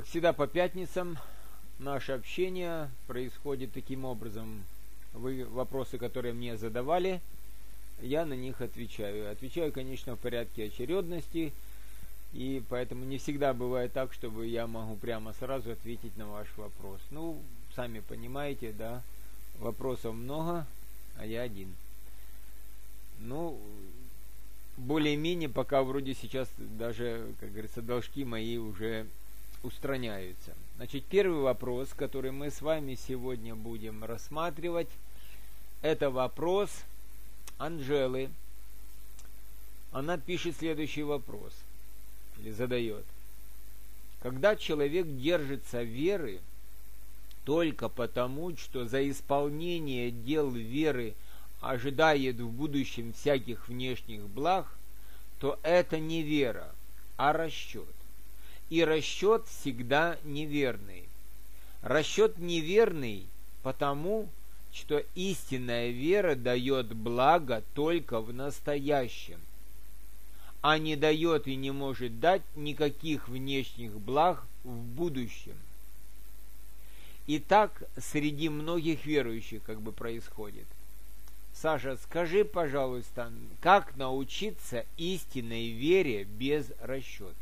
Как всегда по пятницам наше общение происходит таким образом. Вы вопросы, которые мне задавали, я на них отвечаю. Отвечаю, конечно, в порядке очередности, и поэтому не всегда бывает так, чтобы я могу прямо сразу ответить на ваш вопрос. Ну, сами понимаете, да, вопросов много, а я один. Ну, более-менее, пока вроде сейчас даже, как говорится, должки мои уже устраняются. Значит, первый вопрос, который мы с вами сегодня будем рассматривать, это вопрос Анжелы. Она пишет следующий вопрос, или задает. Когда человек держится веры только потому, что за исполнение дел веры ожидает в будущем всяких внешних благ, то это не вера, а расчет. И расчет всегда неверный. Расчет неверный потому, что истинная вера дает благо только в настоящем, а не дает и не может дать никаких внешних благ в будущем. И так среди многих верующих происходит. Саша, скажи, пожалуйста, как научиться истинной вере без расчета?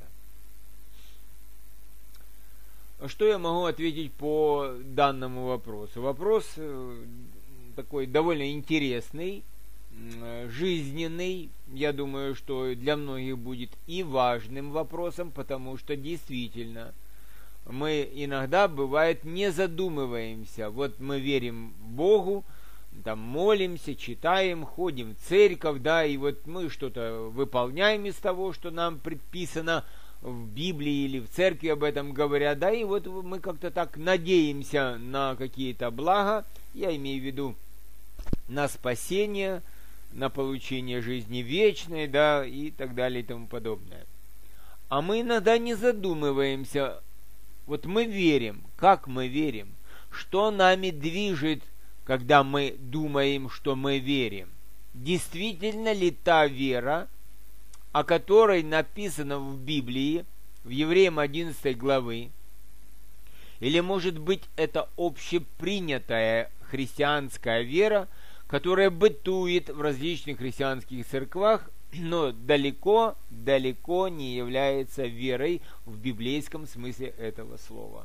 Что я могу ответить по данному вопросу? Вопрос такой довольно интересный, жизненный. Я думаю, что для многих будет и важным вопросом, потому что действительно мы иногда, бывает, не задумываемся. Вот мы верим Богу, там молимся, читаем, ходим в церковь, да, и вот мы что-то выполняем из того, что нам предписано в Библии или в церкви, об этом говорят, да, и вот мы как-то так надеемся на какие-то блага, я имею в виду на спасение, на получение жизни вечной, да, и так далее и тому подобное. А мы иногда не задумываемся, вот мы верим, как мы верим, что нами движет, когда мы думаем, что мы верим. Действительно ли та вера, о которой написано в Библии, в Евреям 11 главы, или, может быть, это общепринятая христианская вера, которая бытует в различных христианских церквах, но далеко не является верой в библейском смысле этого слова.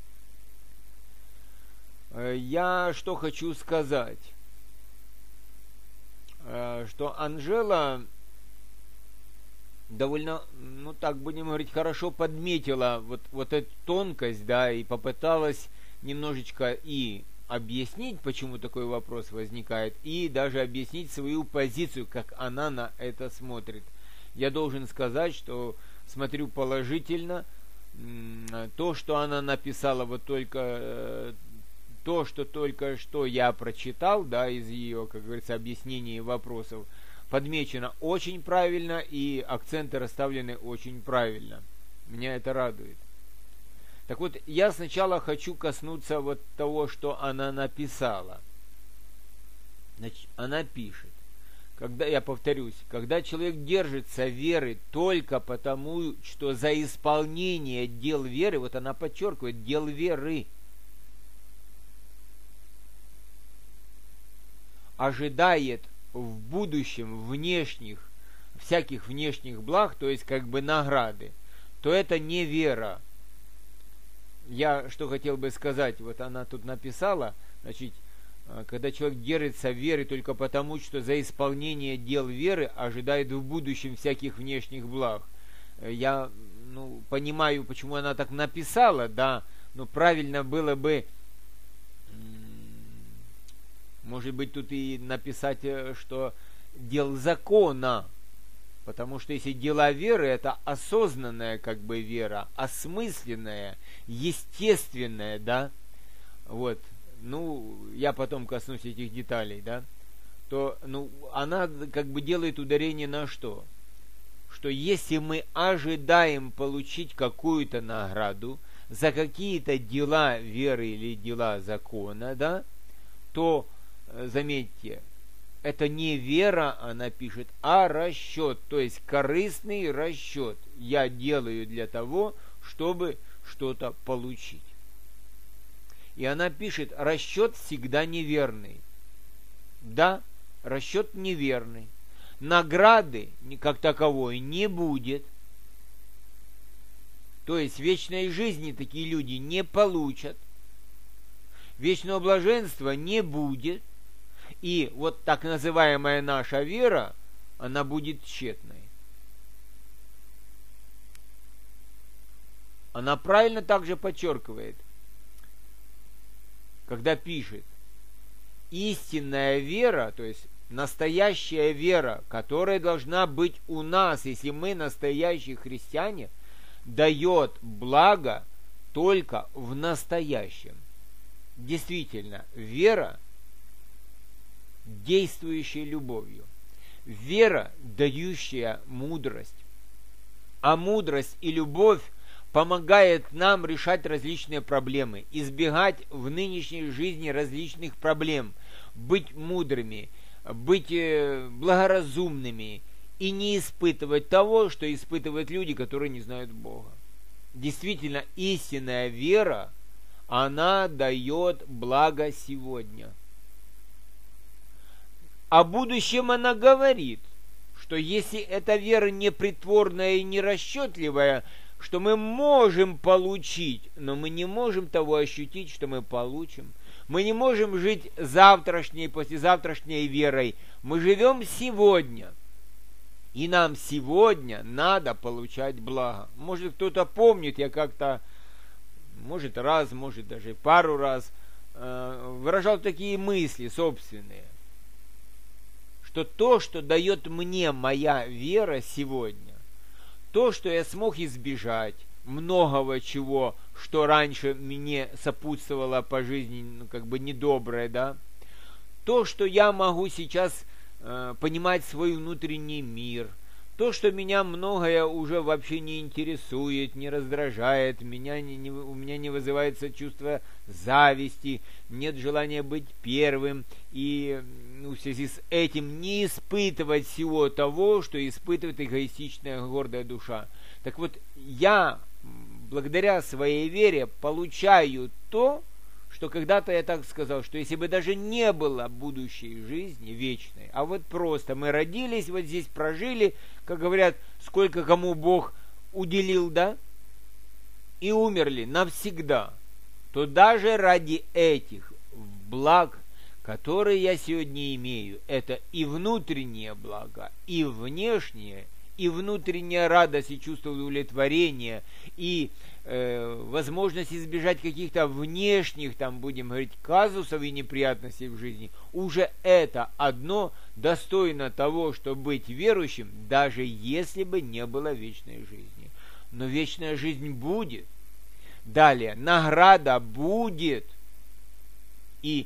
Я что хочу сказать, что Анжела довольно, так будем говорить, хорошо подметила вот эту тонкость, да, и попыталась немножечко и объяснить, почему такой вопрос возникает, и даже объяснить свою позицию, как она на это смотрит. Я должен сказать, что смотрю положительно. То, что она написала, вот только то, что только что я прочитал, да, из ее, как говорится, объяснений и вопросов, подмечено очень правильно, и акценты расставлены очень правильно. Меня это радует. Так вот, я сначала хочу коснуться вот того, что она написала. Значит, она пишет, я повторюсь, когда человек держится веры только потому, что за исполнение дел веры, вот она подчеркивает, дел веры, ожидает в будущем всяких внешних благ, то есть награды, то это не вера. Я что хотел бы сказать, вот она тут написала, значит, когда человек держится веры только потому, что за исполнение дел веры ожидает в будущем всяких внешних благ. Я понимаю, почему она так написала, да, но правильно было бы, может быть, тут и написать, что дел закона, потому что если дела веры, это осознанная вера, осмысленная, естественная, да, вот, я потом коснусь этих деталей, да, то, она делает ударение на что? Что если мы ожидаем получить какую-то награду за какие-то дела веры или дела закона, да, то, заметьте, это не вера, она пишет, а расчет, то есть корыстный расчет. Я делаю для того, чтобы что-то получить. И она пишет, расчет всегда неверный. Да, расчет неверный. Награды как таковой не будет. То есть вечной жизни такие люди не получат. Вечного блаженства не будет. И вот так называемая наша вера, она будет тщетной. Она правильно также подчеркивает, когда пишет, истинная вера, то есть настоящая вера, которая должна быть у нас, если мы настоящие христиане, дает благо только в настоящем. Действительно, вера, действующая любовью, вера, дающая мудрость, а мудрость и любовь помогает нам решать различные проблемы, избегать в нынешней жизни различных проблем, быть мудрыми, быть благоразумными и не испытывать того, что испытывают люди, которые не знают Бога. Действительно, истинная вера, она дает благо сегодня. О будущем она говорит, что если эта вера непритворная и нерасчетливая, что мы можем получить, но мы не можем того ощутить, что мы получим. Мы не можем жить завтрашней, послезавтрашней верой. Мы живем сегодня. И нам сегодня надо получать благо. Может, кто-то помнит, я как-то, может раз, может даже пару раз выражал такие мысли собственные, что то, что дает мне моя вера сегодня, то, что я смог избежать многого чего, что раньше мне сопутствовало по жизни, как бы недоброе, да, то, что я могу сейчас понимать свой внутренний мир, то, что меня многое уже вообще не интересует, не раздражает, у меня не вызывается чувство зависти, нет желания быть первым, и в связи с этим не испытывать всего того, что испытывает эгоистичная гордая душа. Так вот, я, благодаря своей вере, получаю то, что когда-то я так сказал, что если бы даже не было будущей жизни вечной, а вот просто мы родились, вот здесь прожили, как говорят, сколько кому Бог уделил, да, и умерли навсегда, то даже ради этих благ, которые я сегодня имею, это и внутреннее благо, и внешнее, и внутренняя радость, и чувство удовлетворения, и возможность избежать каких-то внешних, там будем говорить, казусов и неприятностей в жизни, уже это одно достойно того, чтобы быть верующим, даже если бы не было вечной жизни. Но вечная жизнь будет. Далее, награда будет. И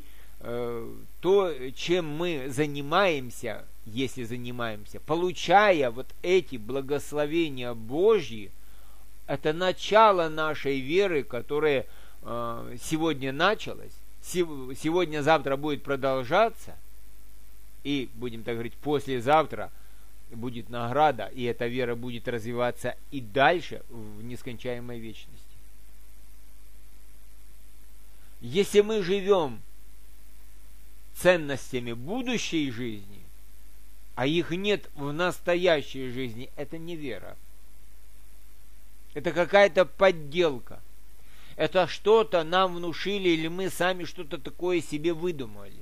то, чем мы занимаемся, если занимаемся, получая вот эти благословения Божьи, это начало нашей веры, которая сегодня началась, сегодня-завтра будет продолжаться, и, будем так говорить, послезавтра будет награда, и эта вера будет развиваться и дальше в нескончаемой вечности. Если мы живем ценностями будущей жизни, а их нет в настоящей жизни, это не вера. Это какая-то подделка. Это что-то нам внушили, или мы сами что-то такое себе выдумали.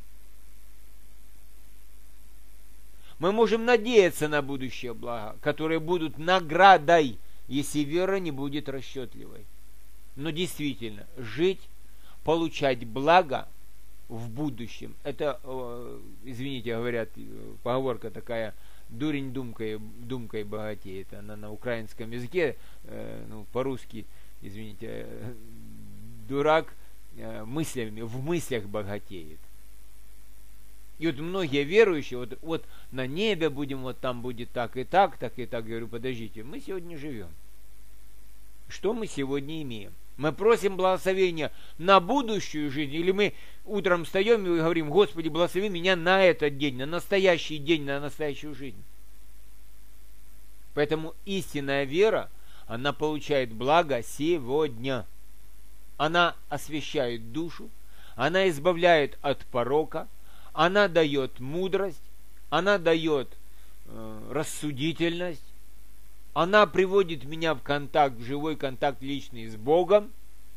Мы можем надеяться на будущее благо, которые будут наградой, если вера не будет расчетливой. Но действительно, жить, получать благо в будущем, это, извините, говорят, поговорка такая, дурень думкой богатеет. Она на украинском языке, по-русски, извините, дурак мыслями, в мыслях богатеет. И вот многие верующие, вот на небе будем, вот там будет так и так, так и так. Говорю, подождите, мы сегодня живем. Что мы сегодня имеем? Мы просим благословения на будущую жизнь, или мы утром встаем и говорим, Господи, благослови меня на этот день, на настоящий день, на настоящую жизнь. Поэтому истинная вера, она получает благо сегодня. Она освящает душу, она избавляет от порока, она дает мудрость, она дает рассудительность, она приводит меня в контакт, в живой контакт личный с Богом,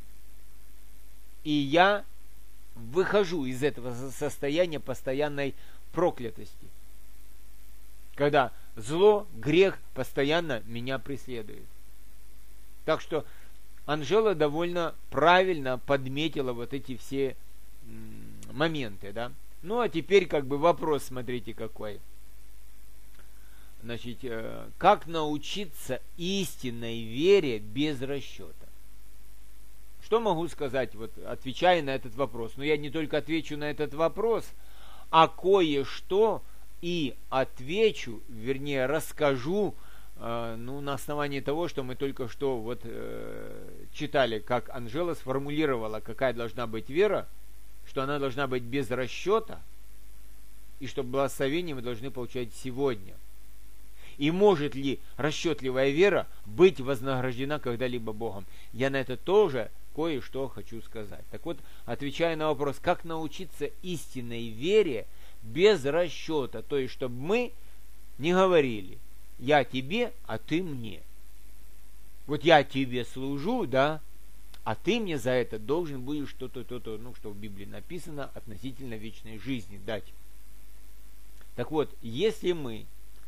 и я выхожу из этого состояния постоянной проклятости, когда зло, грех постоянно меня преследует. Так что Анжела довольно правильно подметила вот эти все моменты, да. Ну, а теперь как бы вопрос, смотрите какой. Значит, как научиться истинной вере без расчета? Что могу сказать, вот отвечая на этот вопрос? Но я не только отвечу на этот вопрос, а кое-что и отвечу, вернее, расскажу, на основании того, что мы только что вот читали, как Анжела сформулировала, какая должна быть вера, что она должна быть без расчета, и что благословение мы должны получать сегодня. И может ли расчетливая вера быть вознаграждена когда-либо Богом? Я на это тоже кое-что хочу сказать. Так вот, отвечая на вопрос, как научиться истинной вере без расчета, то есть, чтобы мы не говорили: я тебе, а ты мне. Вот я тебе служу, да, а ты мне за это должен будешь что-то, что в Библии написано относительно вечной жизни дать. Так вот, если мы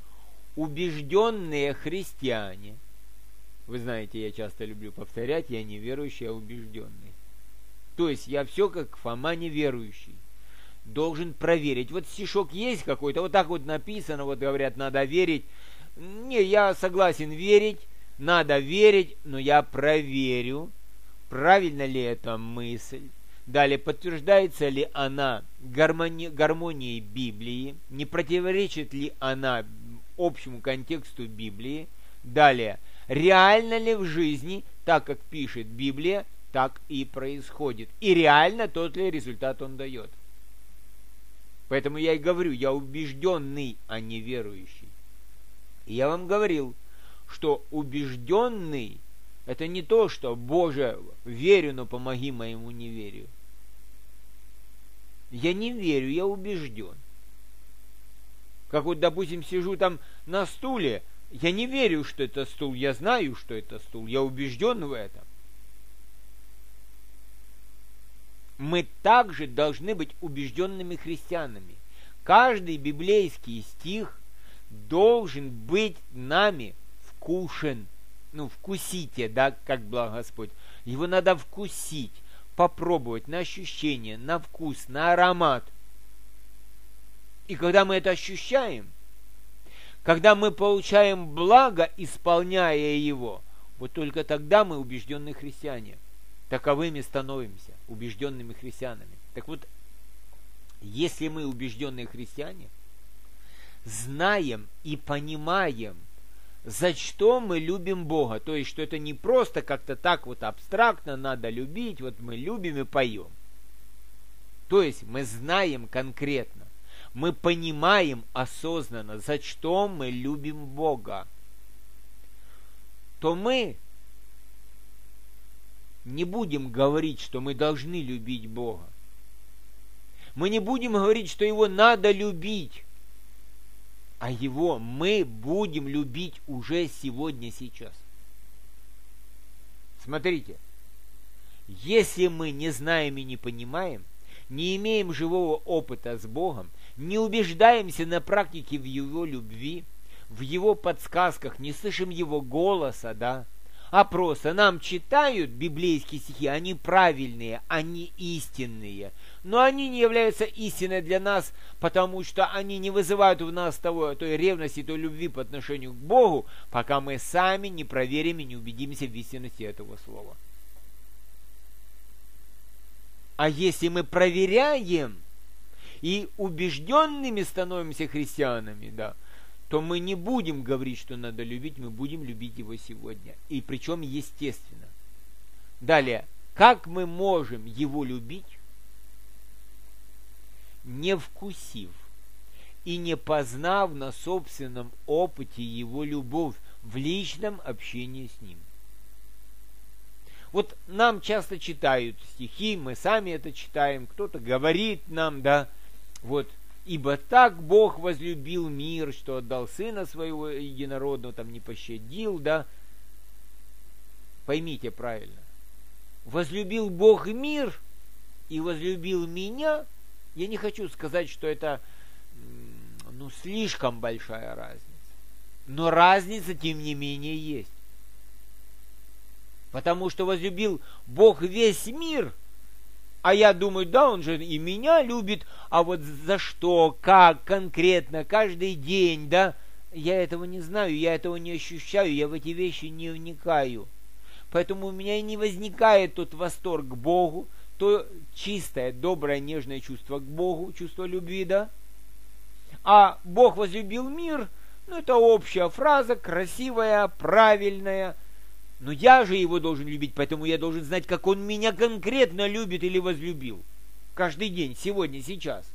убежденные христиане, вы знаете, я часто люблю повторять, я не верующий, а убежденный. То есть я все как Фома неверующий должен проверить. Вот стишок есть какой-то, вот так вот написано, вот говорят, надо верить. Не, я согласен верить, надо верить, но я проверю, правильно ли эта мысль. Далее, подтверждается ли она гармонией Библии, не противоречит ли она общему контексту Библии. Далее, реально ли в жизни, так как пишет Библия, так и происходит. И реально тот ли результат он дает. Поэтому я и говорю, я убежденный, а не верующий. И я вам говорил, что убежденный — это не то, что Боже, верю, но помоги моему неверию. Я не верю, я убежден. Как вот, допустим, сижу там на стуле, я не верю, что это стул, я знаю, что это стул, я убежден в этом. Мы также должны быть убежденными христианами. Каждый библейский стих должен быть нами вкушен. Вкусите, да, как благ Господь. Его надо вкусить, попробовать на ощущение, на вкус, на аромат. И когда мы это ощущаем, когда мы получаем благо, исполняя его, вот только тогда мы убежденные христиане. Таковыми становимся, убежденными христианами. Так вот, если мы убежденные христиане, знаем и понимаем, за что мы любим Бога, то есть, что это не просто как-то так вот абстрактно надо любить, вот мы любим и поем. То есть, мы знаем конкретно, мы понимаем осознанно, за что мы любим Бога, то мы не будем говорить, что мы должны любить Бога. Мы не будем говорить, что Его надо любить, а Его мы будем любить уже сегодня, сейчас. Смотрите, если мы не знаем и не понимаем, не имеем живого опыта с Богом, не убеждаемся на практике в Его любви, в Его подсказках, не слышим Его голоса, да, а просто нам читают библейские стихи, они правильные, они истинные, но они не являются истиной для нас, потому что они не вызывают в нас той ревности, той любви по отношению к Богу, пока мы сами не проверим и не убедимся в истинности этого слова. А если мы проверяем и убежденными становимся христианами, да, то мы не будем говорить, что надо любить, мы будем любить Его сегодня. И причем естественно. Далее, как мы можем Его любить, не вкусив и не познав на собственном опыте Его любовь в личном общении с Ним? Вот нам часто читают стихи, мы сами это читаем, кто-то говорит нам, да, вот, ибо так Бог возлюбил мир, что отдал Сына Своего Единородного, там не пощадил, да. Поймите правильно. Возлюбил Бог мир и возлюбил меня. Я не хочу сказать, что это, слишком большая разница. Но разница, тем не менее, есть. Потому что возлюбил Бог весь мир, а я думаю, да, Он же и меня любит, а вот за что, как конкретно, каждый день, да, я этого не знаю, я этого не ощущаю, я в эти вещи не вникаю. Поэтому у меня и не возникает тот восторг к Богу, то чистое, доброе, нежное чувство к Богу, чувство любви, да. А Бог возлюбил мир, это общая фраза, красивая, правильная. Но я же его должен любить, поэтому я должен знать, как он меня конкретно любит или возлюбил. Каждый день, сегодня, сейчас.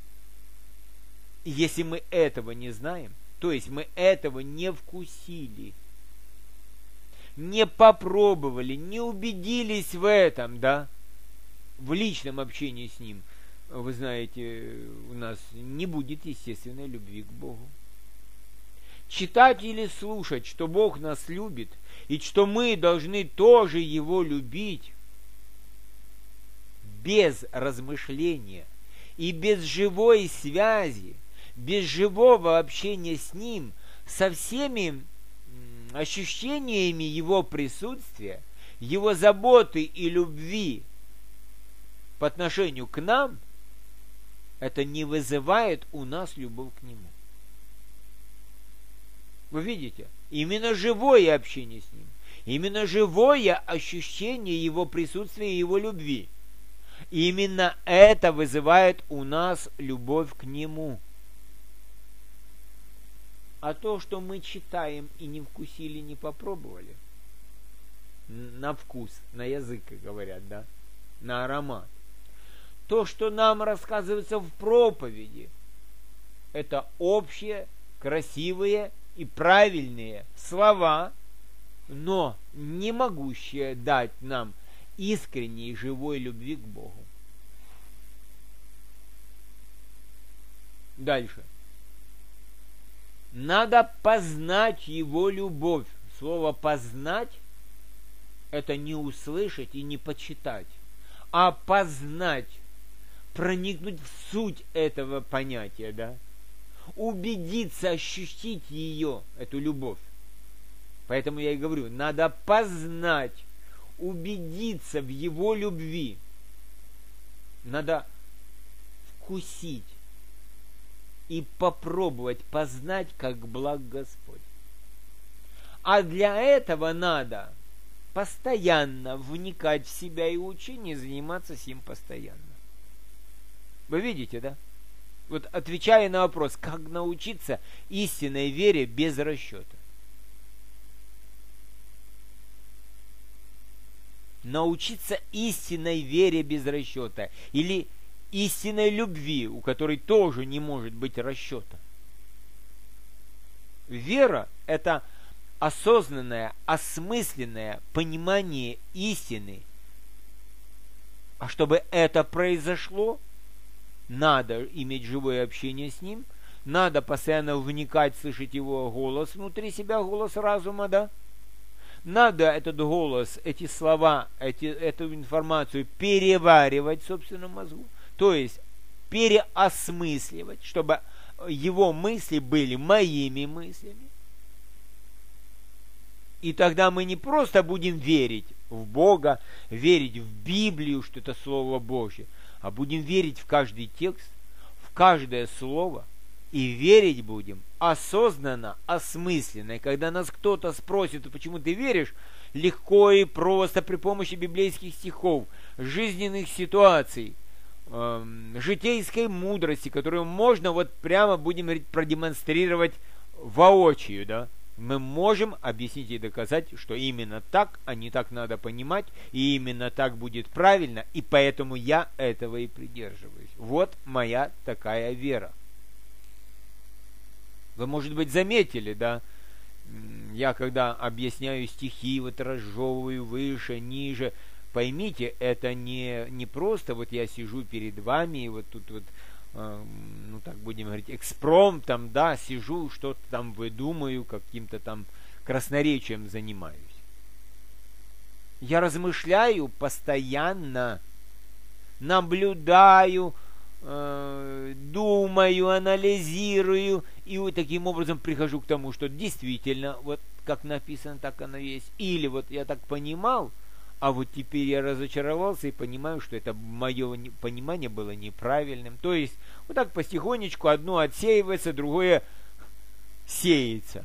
И если мы этого не знаем, то есть мы этого не вкусили, не попробовали, не убедились в этом, да, в личном общении с Ним, вы знаете, у нас не будет естественной любви к Богу. Читать или слушать, что Бог нас любит, и что мы должны тоже Его любить, без размышления и без живой связи, без живого общения с Ним, со всеми ощущениями Его присутствия, Его заботы и любви по отношению к нам, это не вызывает у нас любовь к Нему. Вы видите? Именно живое общение с Ним, именно живое ощущение Его присутствия и Его любви. Именно это вызывает у нас любовь к Нему. А то, что мы читаем и не вкусили, не попробовали, на вкус, на язык, как говорят, да, на аромат. То, что нам рассказывается в проповеди, это общие, красивые и правильные слова, но не могущие дать нам искренней живой любви к Богу. Дальше. Надо познать Его любовь. Слово «познать» – это не услышать и не почитать, а познать, проникнуть в суть этого понятия, да? Убедиться, ощутить ее, эту любовь. Поэтому я и говорю, надо познать, убедиться в Его любви. Надо вкусить и попробовать познать, как благ Господь. А для этого надо постоянно вникать в себя и учение, и заниматься сим постоянно. Вы видите, да? Вот отвечая на вопрос, как научиться истинной вере без расчета. Научиться истинной вере без расчета. Или истинной любви, у которой тоже не может быть расчета. Вера – это осознанное, осмысленное понимание истины. А чтобы это произошло, надо иметь живое общение с Ним, надо постоянно вникать, слышать Его голос внутри себя, голос разума, да? Надо этот голос, эти слова, эту информацию переваривать в собственном мозгу, то есть переосмысливать, чтобы его мысли были моими мыслями. И тогда мы не просто будем верить в Бога, верить в Библию, что это Слово Божье, а будем верить в каждый текст, в каждое слово, и верить будем осознанно, осмысленно. И когда нас кто-то спросит, почему ты веришь, легко и просто при помощи библейских стихов, жизненных ситуаций, житейской мудрости, которую можно вот прямо, будем говорить, продемонстрировать воочию, да, мы можем объяснить и доказать, что именно так, а не так надо понимать, и именно так будет правильно, и поэтому я этого и придерживаюсь. Вот моя такая вера. Вы, может быть, заметили, да, я когда объясняю стихи, вот разжевываю выше, ниже, поймите, это не просто вот я сижу перед вами и вот тут вот, ну так будем говорить, экспромтом, да, сижу, что-то там выдумаю, каким-то там красноречием занимаюсь. Я размышляю постоянно, наблюдаю, думаю, анализирую, и вот таким образом прихожу к тому, что действительно, вот как написано, так оно есть. Или вот я так понимал, а вот теперь я разочаровался и понимаю, что это мое понимание было неправильным. То есть, вот так потихонечку одно отсеивается, другое сеется.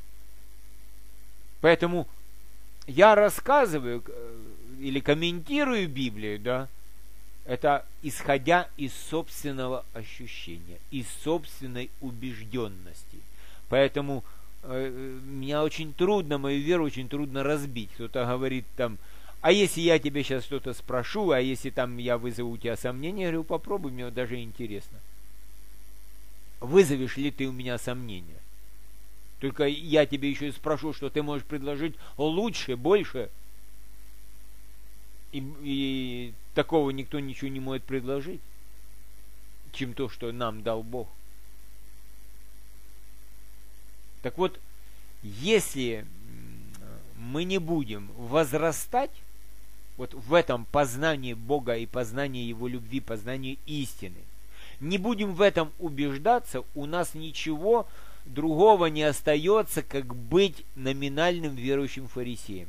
Поэтому я рассказываю или комментирую Библию, да, это исходя из собственного ощущения, из собственной убежденности. Поэтому меня очень трудно, мою веру очень трудно разбить. Кто-то говорит там, а если я тебе сейчас что-то спрошу, а если там я вызову у тебя сомнения, я говорю, попробуй, мне даже интересно. Вызовешь ли ты у меня сомнения? Только я тебе еще и спрошу, что ты можешь предложить лучше, больше. И такого никто ничего не может предложить, чем то, что нам дал Бог. Так вот, если мы не будем возрастать вот в этом познании Бога и познании Его любви, познании истины, не будем в этом убеждаться, у нас ничего другого не остается, как быть номинальным верующим фарисеем.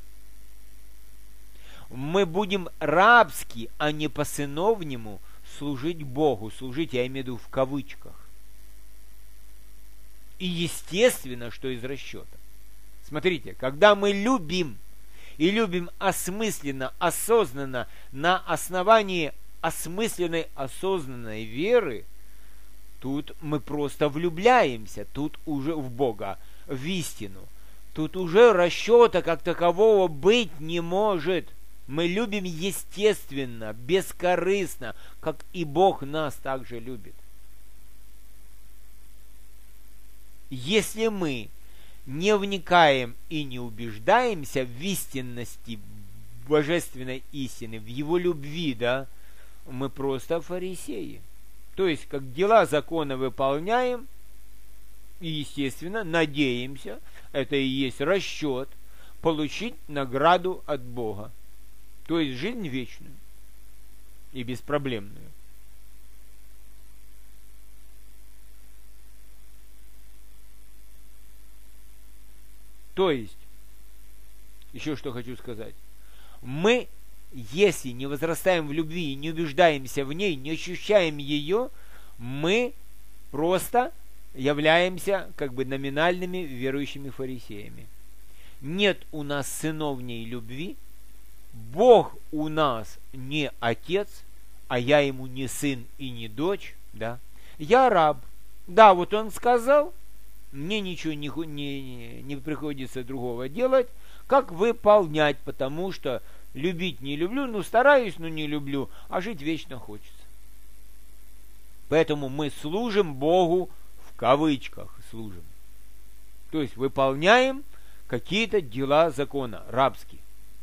Мы будем рабски, а не по-сыновнему служить Богу. Служить, я имею в виду в кавычках. И естественно, что из расчета. Смотрите, когда мы любим, и любим осмысленно, осознанно, на основании осмысленной, осознанной веры, тут мы просто влюбляемся, тут уже в Бога, в истину. Тут уже расчета как такового быть не может. Мы любим естественно, бескорыстно, как и Бог нас также любит. Если мы не вникаем и не убеждаемся в истинности божественной истины, в Его любви, да, мы просто фарисеи. То есть, как дела закона выполняем, и, естественно, надеемся, это и есть расчет, получить награду от Бога. То есть жизнь вечную и беспроблемную. То есть, еще что хочу сказать. Мы, если не возрастаем в любви и не убеждаемся в ней, не ощущаем ее, мы просто являемся как бы номинальными верующими фарисеями. Нет у нас сыновней любви, Бог у нас не отец, а я ему не сын и не дочь, да? Я раб. Да, вот он сказал, мне ничего не приходится другого делать, как выполнять, потому что любить не люблю, ну стараюсь, но не люблю, а жить вечно хочется. Поэтому мы служим Богу, в кавычках служим. То есть выполняем какие-то дела закона, рабские.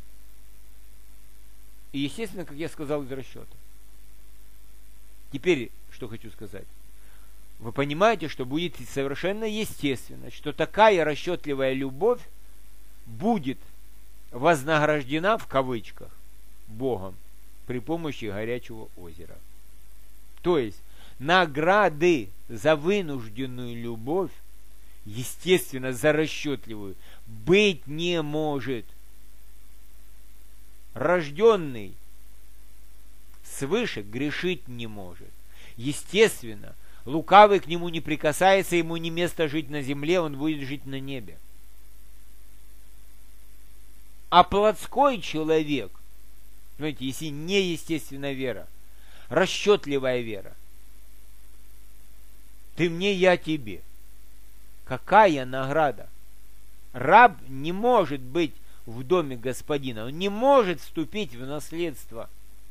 И, естественно, как я сказал, из расчета. Теперь, что хочу сказать. Вы понимаете, что будет совершенно естественно, что такая расчетливая любовь будет вознаграждена, в кавычках, Богом при помощи горячего озера. То есть, награды за вынужденную любовь, естественно, за расчетливую, быть не может. Рожденный свыше грешить не может. Естественно, лукавый к нему не прикасается, ему не место жить на земле, он будет жить на небе. А плотской человек, знаете, если неестественная вера, расчетливая вера, ты мне, я тебе. Какая награда? Раб не может быть в доме господина, он не может вступить в наследство.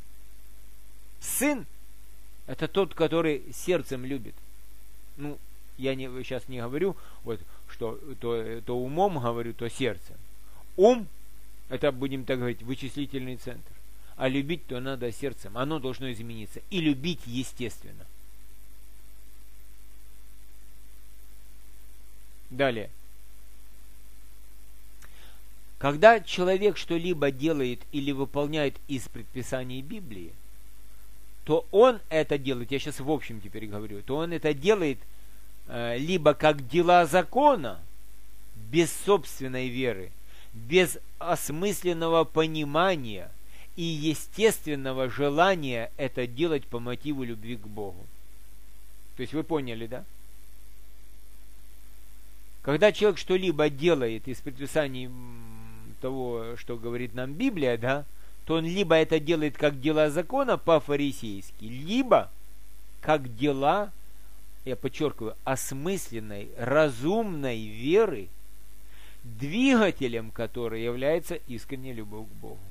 Сын – это тот, который сердцем любит. Ну, я сейчас не говорю, вот, что то умом говорю, то сердцем. Ум, это, будем так говорить, вычислительный центр. А любить то надо сердцем. Оно должно измениться. И любить естественно. Далее. Когда человек что-либо делает или выполняет из предписаний Библии, то он это делает, я сейчас в общем теперь говорю, то он это делает либо как дела закона, без собственной веры, без осмысленного понимания и естественного желания это делать по мотиву любви к Богу. То есть вы поняли, да? Когда человек что-либо делает из предписаний того, что говорит нам Библия, да, то он либо это делает как дела закона по-фарисейски, либо как дела, я подчеркиваю, осмысленной, разумной веры, двигателем которой является искренняя любовь к Богу.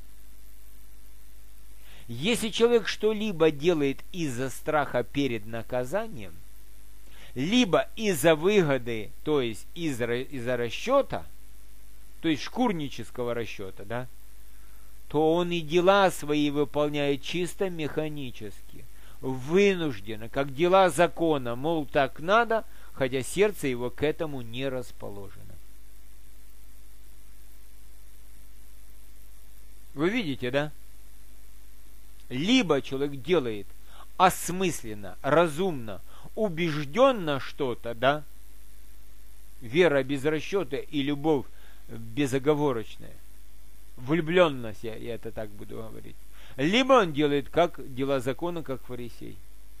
Если человек что-либо делает из-за страха перед наказанием, либо из-за выгоды, то есть из-за расчета, то есть шкурнического расчета, да, то он и дела свои выполняет чисто механически, вынужденно, как дела закона, мол, так надо, хотя сердце его к этому не расположено. Вы видите, да? Либо человек делает осмысленно, разумно, убежденно что-то, да, вера без расчета и любовь безоговорочная, влюбленность, я это так буду говорить. Либо он делает как дела закона, как фарисей.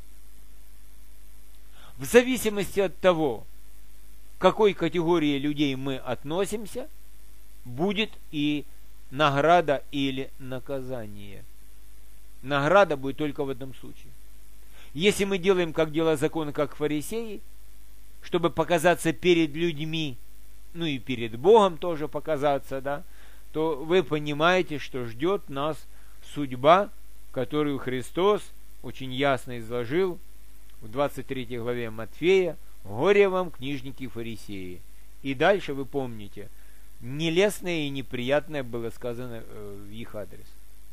В зависимости от того, к какой категории людей мы относимся, будет и награда или наказание. Награда будет только в одном случае. Если мы делаем как дела закона, как фарисеи, чтобы показаться перед людьми, ну и перед Богом тоже показаться, да, то вы понимаете, что ждет нас судьба, которую Христос очень ясно изложил в 23 главе Матфея: «Горе вам, книжники и фарисеи». И дальше вы помните, нелестное и неприятное было сказано в их адрес.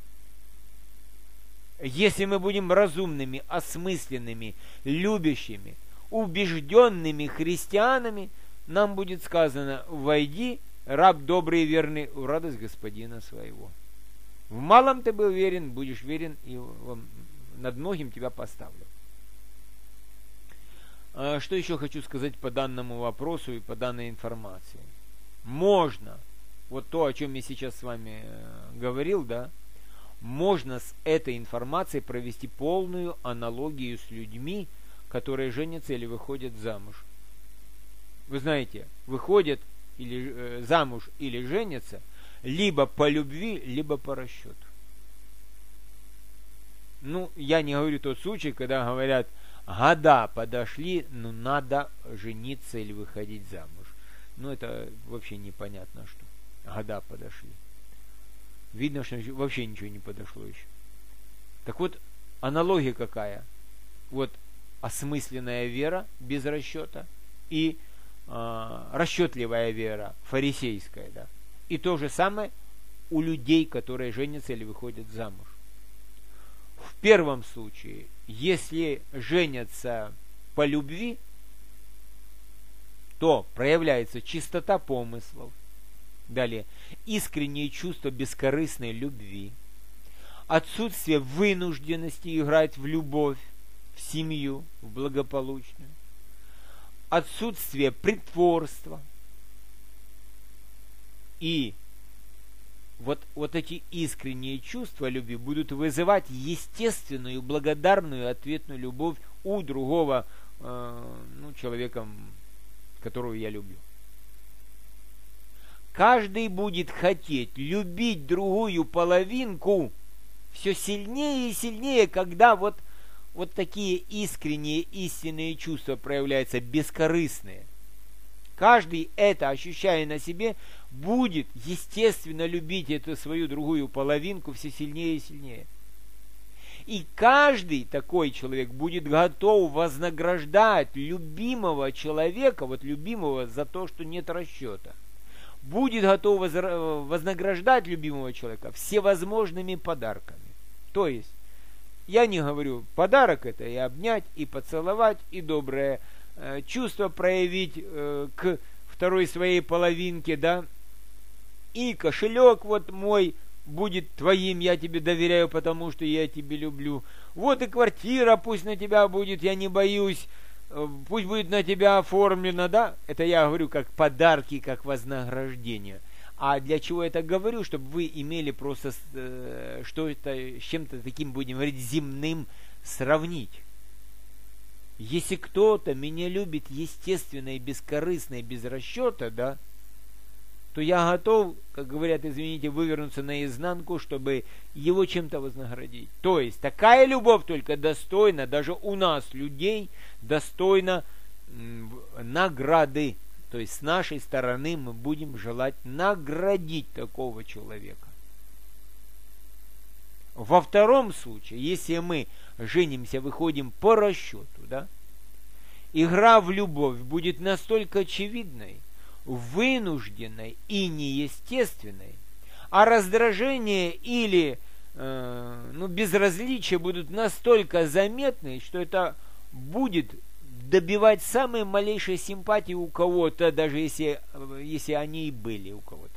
Если мы будем разумными, осмысленными, любящими, убежденными христианами, нам будет сказано: «Войди, раб добрый и верный, в радость господина своего». В малом ты был верен, будешь верен, и над многим тебя поставлю. Что еще хочу сказать по данному вопросу и по данной информации? Можно, вот то, о чем я сейчас с вами говорил, да, можно с этой информацией провести полную аналогию с людьми, которые женятся или выходят замуж. Вы знаете, выходят или замуж или женятся либо по любви, либо по расчету. Ну, я не говорю тот случай, когда говорят: года подошли, но надо жениться или выходить замуж. Ну, это вообще непонятно что. Года подошли. Видно, что вообще ничего не подошло еще. Так вот, аналогия какая? Вот осмысленная вера без расчета и расчетливая вера, фарисейская, да. И то же самое у людей, которые женятся или выходят замуж. В первом случае, если женятся по любви, то проявляется чистота помыслов. Далее, искреннее чувство бескорыстной любви, отсутствие вынужденности играть в любовь, в семью, в благополучную, отсутствие притворства. И вот эти искренние чувства любви будут вызывать естественную, благодарную ответную любовь у другого человека, которого я люблю. Каждый будет хотеть любить другую половинку все сильнее и сильнее, когда вот такие искренние, истинные чувства проявляются, бескорыстные. Каждый, это ощущая на себе, будет естественно любить эту свою другую половинку все сильнее и сильнее. И каждый такой человек будет готов вознаграждать любимого человека, вот любимого за то, что нет расчета. Будет готов вознаграждать любимого человека всевозможными подарками. То есть, я не говорю, подарок это и обнять, и поцеловать, и доброе чувство проявить к второй своей половинке, да, и кошелек вот мой будет твоим, я тебе доверяю, потому что я тебя люблю. Вот и квартира пусть на тебя будет, я не боюсь, пусть будет на тебя оформлена, да? Это я говорю как подарки, как вознаграждение. А для чего я так говорю? Чтобы вы имели просто что-то с чем-то таким, будем говорить, земным сравнить. Если кто-то меня любит естественно и бескорыстно и без расчета, да, то я готов, как говорят, извините, вывернуться наизнанку, чтобы его чем-то вознаградить. То есть такая любовь только достойна, даже у нас, людей, достойна награды. То есть с нашей стороны мы будем желать наградить такого человека. Во втором случае, если мы женимся, выходим по расчету, да, игра в любовь будет настолько очевидной, вынужденной и неестественной, а раздражение или безразличие будут настолько заметны, что это будет добивать самой малейшей симпатии у кого-то, даже если они и были у кого-то.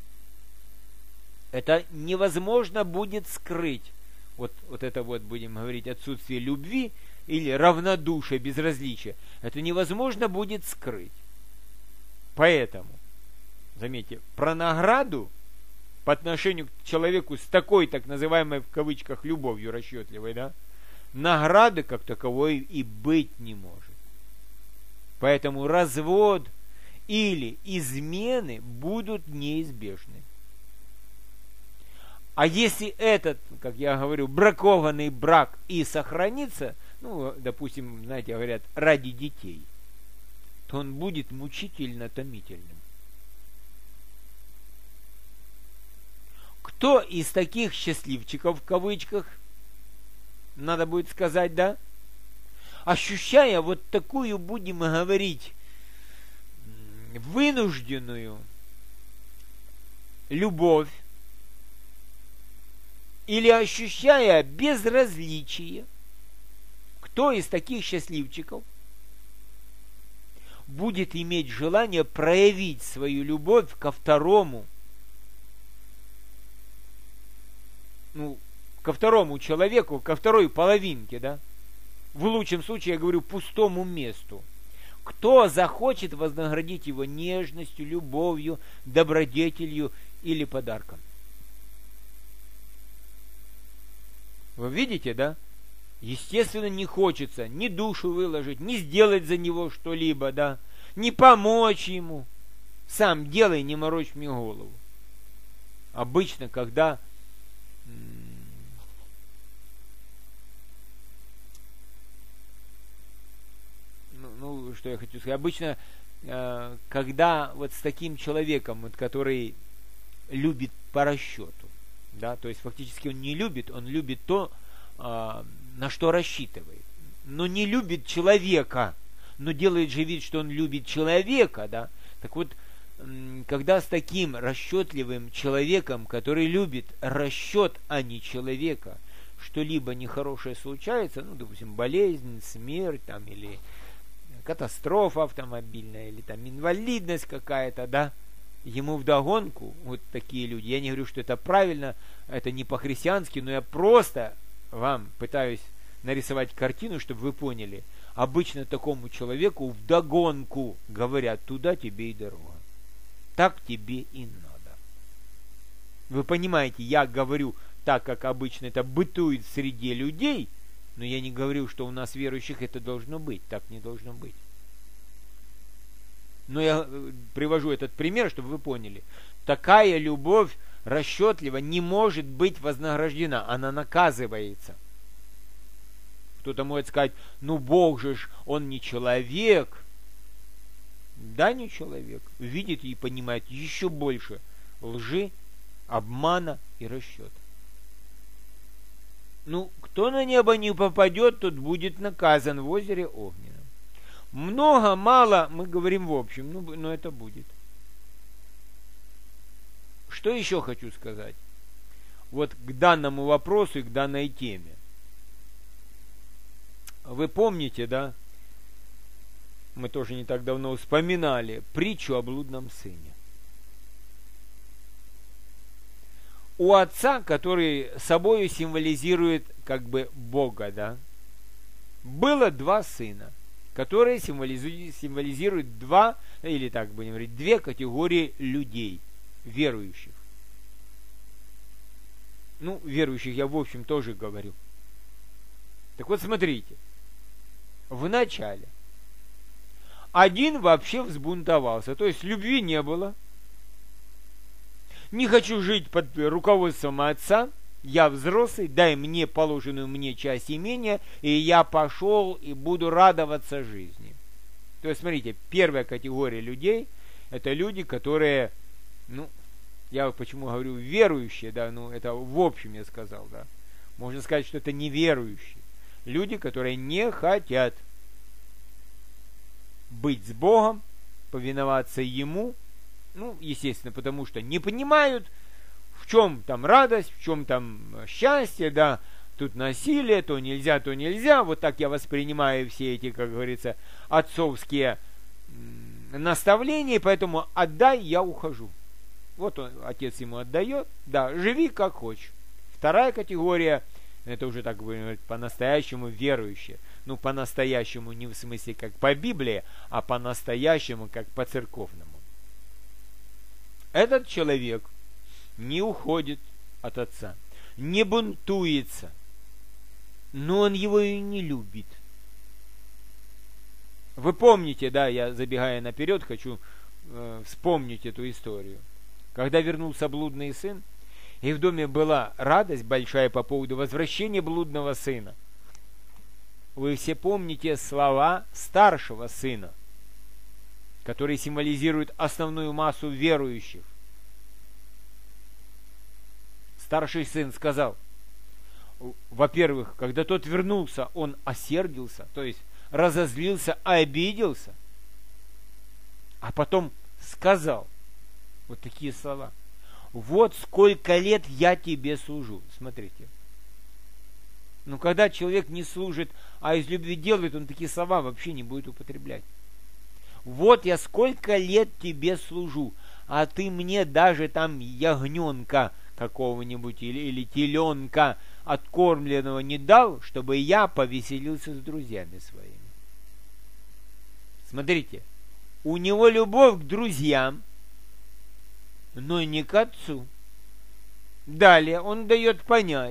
Это невозможно будет скрыть. Вот это вот, будем говорить, отсутствие любви или равнодушие, безразличие. Это невозможно будет скрыть. Поэтому, заметьте, про награду по отношению к человеку с такой, так называемой в кавычках, любовью расчетливой, да, награды как таковой и быть не может. Поэтому развод или измены будут неизбежны. А если этот, как я говорю, бракованный брак и сохранится, допустим, знаете, говорят, ради детей, то он будет мучительно томительным. Кто из таких счастливчиков, в кавычках, надо будет сказать, да, ощущая вот такую, будем говорить, вынужденную любовь, или ощущая безразличие, кто из таких счастливчиков будет иметь желание проявить свою любовь ко второму, ко второму человеку, ко второй половинке, да? В лучшем случае, я говорю, пустому месту. Кто захочет вознаградить его нежностью, любовью, добродетелью или подарком? Вы видите, да? Естественно, не хочется ни душу выложить, ни сделать за него что-либо, да? Ни помочь ему. Сам делай, не морочь мне голову. Обычно, когда что я хочу сказать, обычно, когда вот с таким человеком, вот, который любит по расчету, да, то есть фактически он не любит, он любит то, на что рассчитывает, но не любит человека, но делает же вид, что он любит человека, да. Так вот, когда с таким расчетливым человеком, который любит расчет, а не человека, что-либо нехорошее случается, допустим, болезнь, смерть, там, или катастрофа автомобильная, или там инвалидность какая-то, да, ему вдогонку вот такие люди. Я не говорю, что это правильно, это не по-христиански, но я просто вам пытаюсь нарисовать картину, чтобы вы поняли. Обычно такому человеку вдогонку говорят: туда тебе и дорога. Так тебе и надо. Вы понимаете, я говорю так, как обычно это бытует среди людей, но я не говорю, что у нас верующих это должно быть. Так не должно быть. Но я привожу этот пример, чтобы вы поняли. Такая любовь расчетлива не может быть вознаграждена. Она наказывается. Кто-то может сказать: Бог же ж, Он не человек. Да, не человек. Видит и понимает еще больше лжи, обмана и расчета. Ну, кто на небо не попадет, тот будет наказан в озере огненном. Много, мало, мы говорим в общем, но это будет. Что еще хочу сказать? Вот к данному вопросу и к данной теме. Вы помните, да? Мы тоже не так давно вспоминали притчу о блудном сыне. У отца, который собою символизирует как бы Бога, да, было два сына, которые символизируют два, или так будем говорить, две категории людей, верующих. Ну, верующих я в общем тоже говорю. Так вот, смотрите. В начале один вообще взбунтовался, то есть любви не было. Не хочу жить под руководством отца, я взрослый, дай мне положенную мне часть имения, и я пошел и буду радоваться жизни. То есть, смотрите, первая категория людей, это люди, которые, ну, я почему говорю верующие, да, ну, это в общем я сказал, да. Можно сказать, что это неверующие. Люди, которые не хотят быть с Богом, повиноваться Ему, ну, естественно, потому что не понимают, в чем там радость, в чем там счастье, да, тут насилие, то нельзя, вот так я воспринимаю все эти, как говорится, отцовские наставления, поэтому отдай, я ухожу. Вот он, отец ему отдает, да, живи как хочешь. Вторая категория, это уже так говорить, по-настоящему верующие. Ну, по-настоящему не в смысле как по Библии, а по-настоящему как по-церковному. Этот человек не уходит от отца, не бунтуется, но он его и не любит. Вы помните, да, я забегая наперед, хочу вспомнить эту историю. Когда вернулся блудный сын, и в доме была радость большая по поводу возвращения блудного сына. Вы все помните слова старшего сына, которые символизируют основную массу верующих. Старший сын сказал, во-первых, когда тот вернулся, он осердился, то есть разозлился, обиделся, а потом сказал вот такие слова. Вот сколько лет я тебе служу. Смотрите. Но когда человек не служит, а из любви делает, он такие слова вообще не будет употреблять. Вот я сколько лет тебе служу, а ты мне даже там ягненка какого-нибудь или теленка откормленного не дал, чтобы я повеселился с друзьями своими. Смотрите, у него любовь к друзьям, но не к отцу. Далее он дает понять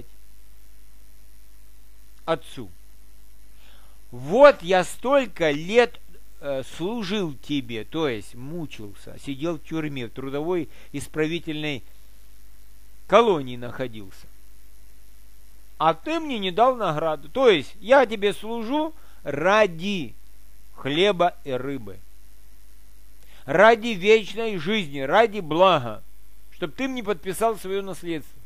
отцу. Вот я столько лет служил тебе, то есть мучился, сидел в тюрьме, в трудовой исправительной колонии находился. А ты мне не дал награду. То есть я тебе служу ради хлеба и рыбы. Ради вечной жизни, ради блага, чтобы ты мне подписал свое наследство.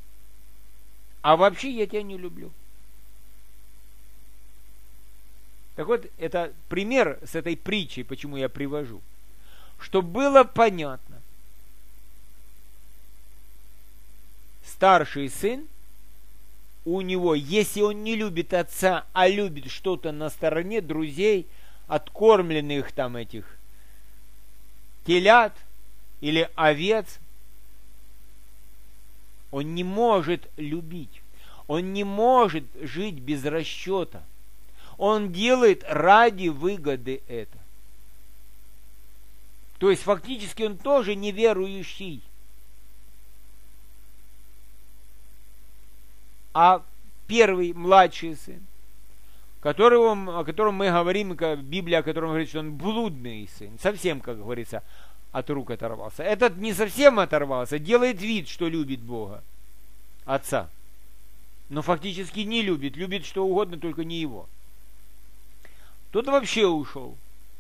А вообще я тебя не люблю. Так вот, это пример с этой притчей, почему я привожу. Чтобы было понятно. Старший сын, у него, если он не любит отца, а любит что-то на стороне друзей, откормленных там этих телят или овец, он не может любить. Он не может жить без расчета. Он делает ради выгоды это. То есть фактически он тоже неверующий. А первый, младший сын, о котором мы говорим, Библия о котором говорит, что он блудный сын, совсем, как говорится, от рук оторвался. Этот не совсем оторвался, делает вид, что любит Бога, отца, но фактически не любит, любит что угодно, только не его. Тот вообще ушел.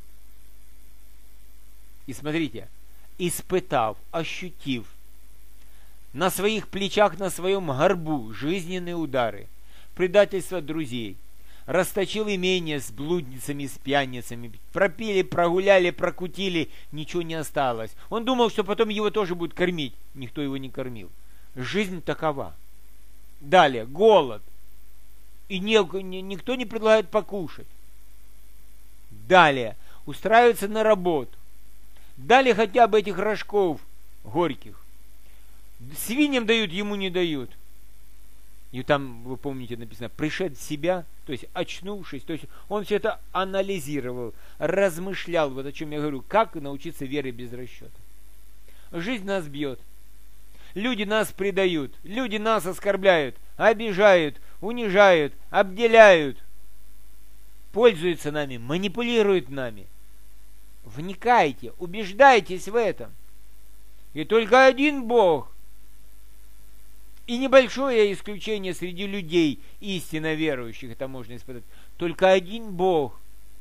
И смотрите, испытав, ощутив на своих плечах, на своем горбу жизненные удары, предательство друзей. Расточил имение с блудницами, с пьяницами. Пропили, прогуляли, прокутили, ничего не осталось. Он думал, что потом его тоже будут кормить. Никто его не кормил. Жизнь такова. Далее, голод. И никто не предлагает покушать. Далее, устраивается на работу. Дали хотя бы этих рожков горьких. Свиньям дают, ему не дают. И там, вы помните, написано, пришед в себя, то есть очнувшись, то есть он все это анализировал, размышлял, вот о чем я говорю, как научиться вере без расчета. Жизнь нас бьет. Люди нас предают, люди нас оскорбляют, обижают, унижают, обделяют, пользуются нами, манипулируют нами. Вникайте, убеждайтесь в этом. И только один Бог. И небольшое исключение среди людей, истинно верующих, это можно испытать. Только один Бог.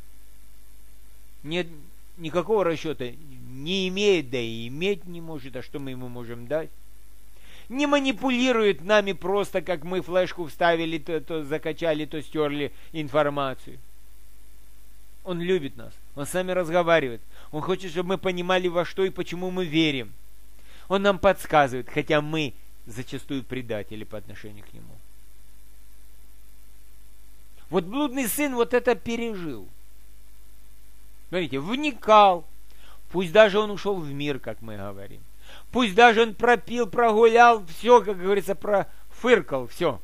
Нет никакого расчета не имеет, да и иметь не может. А что мы ему можем дать? Не манипулирует нами просто, как мы флешку вставили, то закачали, то стерли информацию. Он любит нас. Он с нами разговаривает. Он хочет, чтобы мы понимали, во что и почему мы верим. Он нам подсказывает, хотя мы зачастую предатели по отношению к нему. Вот блудный сын вот это пережил. Смотрите, вникал. Пусть даже он ушел в мир, как мы говорим. Пусть даже он пропил, прогулял, все, как говорится, профыркал, все.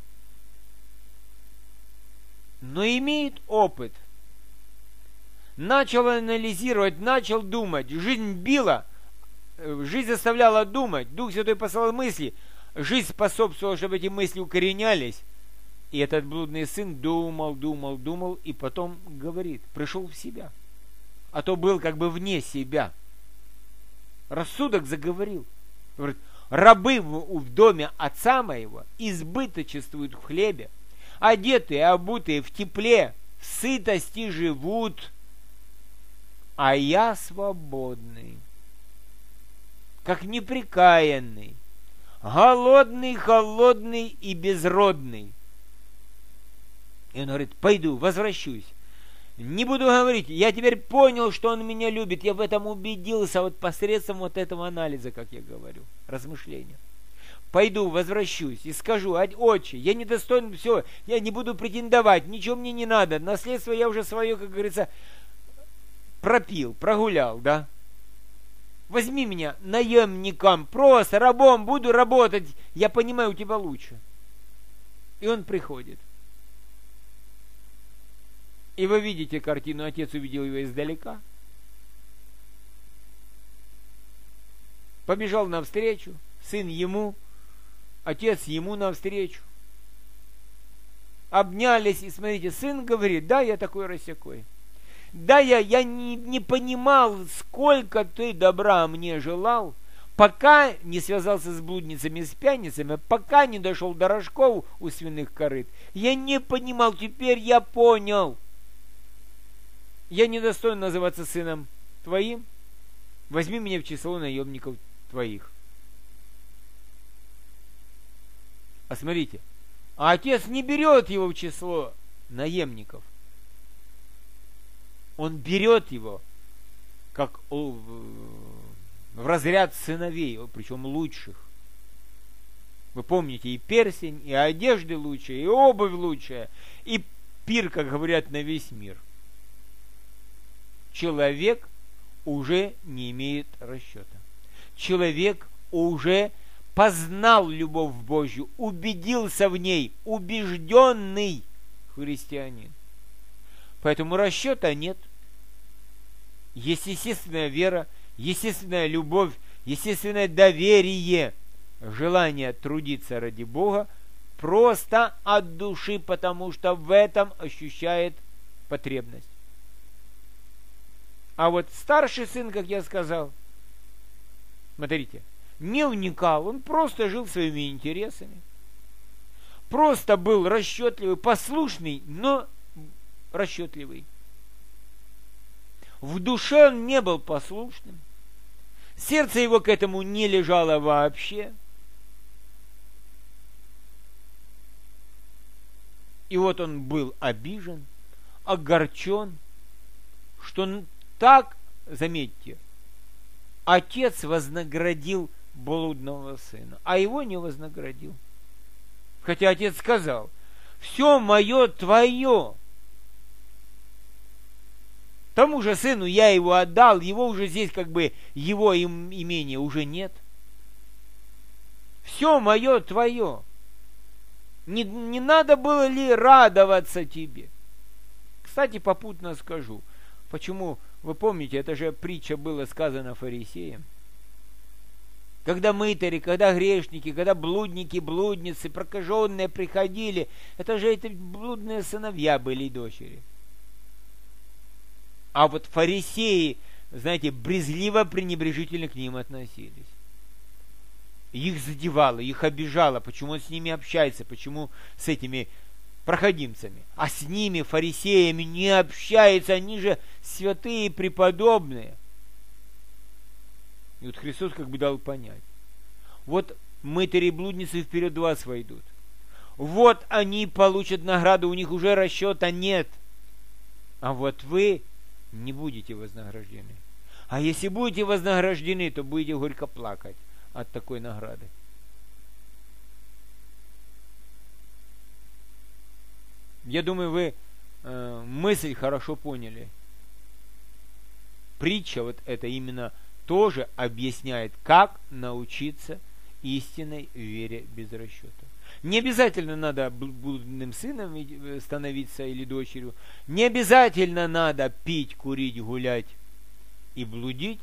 Но имеет опыт. Начал анализировать, начал думать. Жизнь била, жизнь заставляла думать. Дух Святой послал мысли. Жизнь способствовала, чтобы эти мысли укоренялись. И этот блудный сын думал, и потом говорит, пришел в себя. А то был как бы вне себя. Рассудок заговорил. Говорит, рабы в доме отца моего избыточествуют в хлебе, одетые, обутые в тепле, в сытости живут, а я свободный, как неприкаянный, голодный, холодный и безродный. И он говорит, пойду, возвращусь. Не буду говорить, я теперь понял, что он меня любит. Я в этом убедился вот посредством вот этого анализа, как я говорю, размышления. Пойду, возвращусь и скажу, отче, я недостоин, все, я не буду претендовать, ничего мне не надо. Наследство я уже свое, как говорится, пропил, прогулял, да? Возьми меня наемником, просто рабом, буду работать, я понимаю, у тебя лучше. И он приходит. И вы видите картину, отец увидел его издалека, побежал навстречу, сын ему, отец ему навстречу. Обнялись, и смотрите, сын говорит, да, я такой-рассякой. Да, я не понимал, сколько ты добра мне желал, пока не связался с блудницами, с пьяницами, пока не дошел до рожков у свиных корыт. Я не понимал, теперь я понял. Я недостоин называться сыном твоим. Возьми меня в число наемников твоих. А смотрите, а отец не берет его в число наемников. Он берет его как в разряд сыновей, причем лучших. Вы помните, и перстень, и одежды лучшие, и обувь лучшая, и пир, как говорят, на весь мир. Человек уже не имеет расчета. Человек уже познал любовь Божью, убедился в ней, убежденный христианин. Поэтому расчета нет. Есть естественная вера, естественная любовь, естественное доверие, желание трудиться ради Бога просто от души, потому что в этом ощущает потребность. А вот старший сын, как я сказал, смотрите, не вникал, он просто жил своими интересами. Просто был расчетливый, послушный, но расчетливый. В душе он не был послушным. Сердце его к этому не лежало вообще. И вот он был обижен, огорчен, что так, заметьте, отец вознаградил блудного сына, а его не вознаградил. Хотя отец сказал: все мое твое. Тому же сыну я его отдал, его уже здесь как бы, его имение уже нет. Все мое твое. Не надо было ли радоваться тебе? Кстати, попутно скажу, почему, вы помните, это же притча была сказана фарисеям. Когда мытари, когда грешники, когда блудники, блудницы, прокаженные приходили, это же эти блудные сыновья были и дочери. А вот фарисеи, знаете, брезгливо, пренебрежительно к ним относились. Их задевало, их обижало, почему он с ними общается, почему с этими проходимцами. А с ними, фарисеями, не общается, они же святые, преподобные. И вот Христос как бы дал понять. Вот мытари и блудницы вперед вас войдут. Вот они получат награду, у них уже расчета нет. А вот вы не будете вознаграждены. А если будете вознаграждены, то будете горько плакать от такой награды. Я думаю, вы мысль хорошо поняли. Притча вот это именно тоже объясняет, как научиться истинной вере без расчета. Не обязательно надо блудным сыном становиться или дочерью. Не обязательно надо пить, курить, гулять и блудить.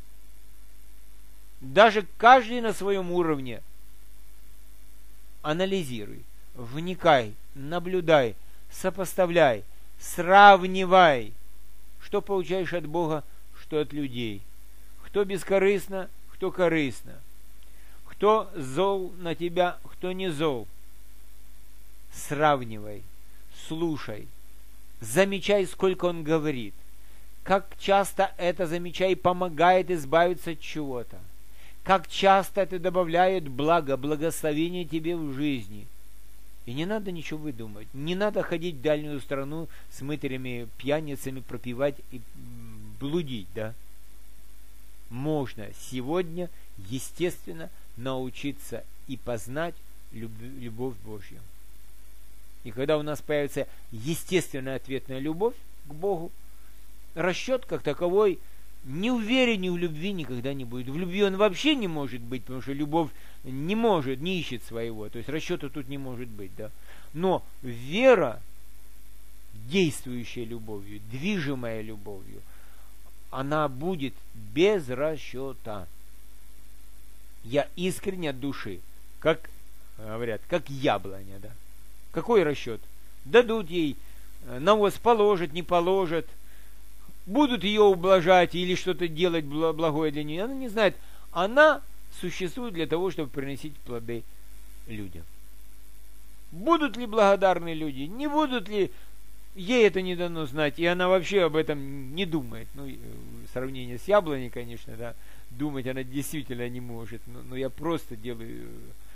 Даже каждый на своем уровне анализируй, вникай, наблюдай, сопоставляй, сравнивай, что получаешь от Бога, что от людей. Кто бескорыстно, кто корыстно. Кто зол на тебя, кто не зол. Сравнивай, слушай, замечай, сколько он говорит. Как часто это, замечай, помогает избавиться от чего-то. Как часто это добавляет благо, благословение тебе в жизни. И не надо ничего выдумывать. Не надо ходить в дальнюю страну с мытарями, пьяницами, пропивать и блудить, да? Можно сегодня, естественно, научиться и познать любовь Божью. И когда у нас появится естественная ответная любовь к Богу, расчет как таковой ни в вере, ни в любви никогда не будет. В любви он вообще не может быть, потому что любовь не может, не ищет своего. То есть расчета тут не может быть, да. Но вера, действующая любовью, движимая любовью, она будет без расчета. Я искренне от души, как говорят, как яблоня, да. Какой расчет? Дадут ей, навоз положат, не положат, будут ее ублажать или что-то делать благое для нее. Она не знает. Она существует для того, чтобы приносить плоды людям. Будут ли благодарны люди? Не будут ли? Ей это не дано знать, и она вообще об этом не думает. Ну, сравнение с яблоней, конечно, да, думать она действительно не может. Но я просто делаю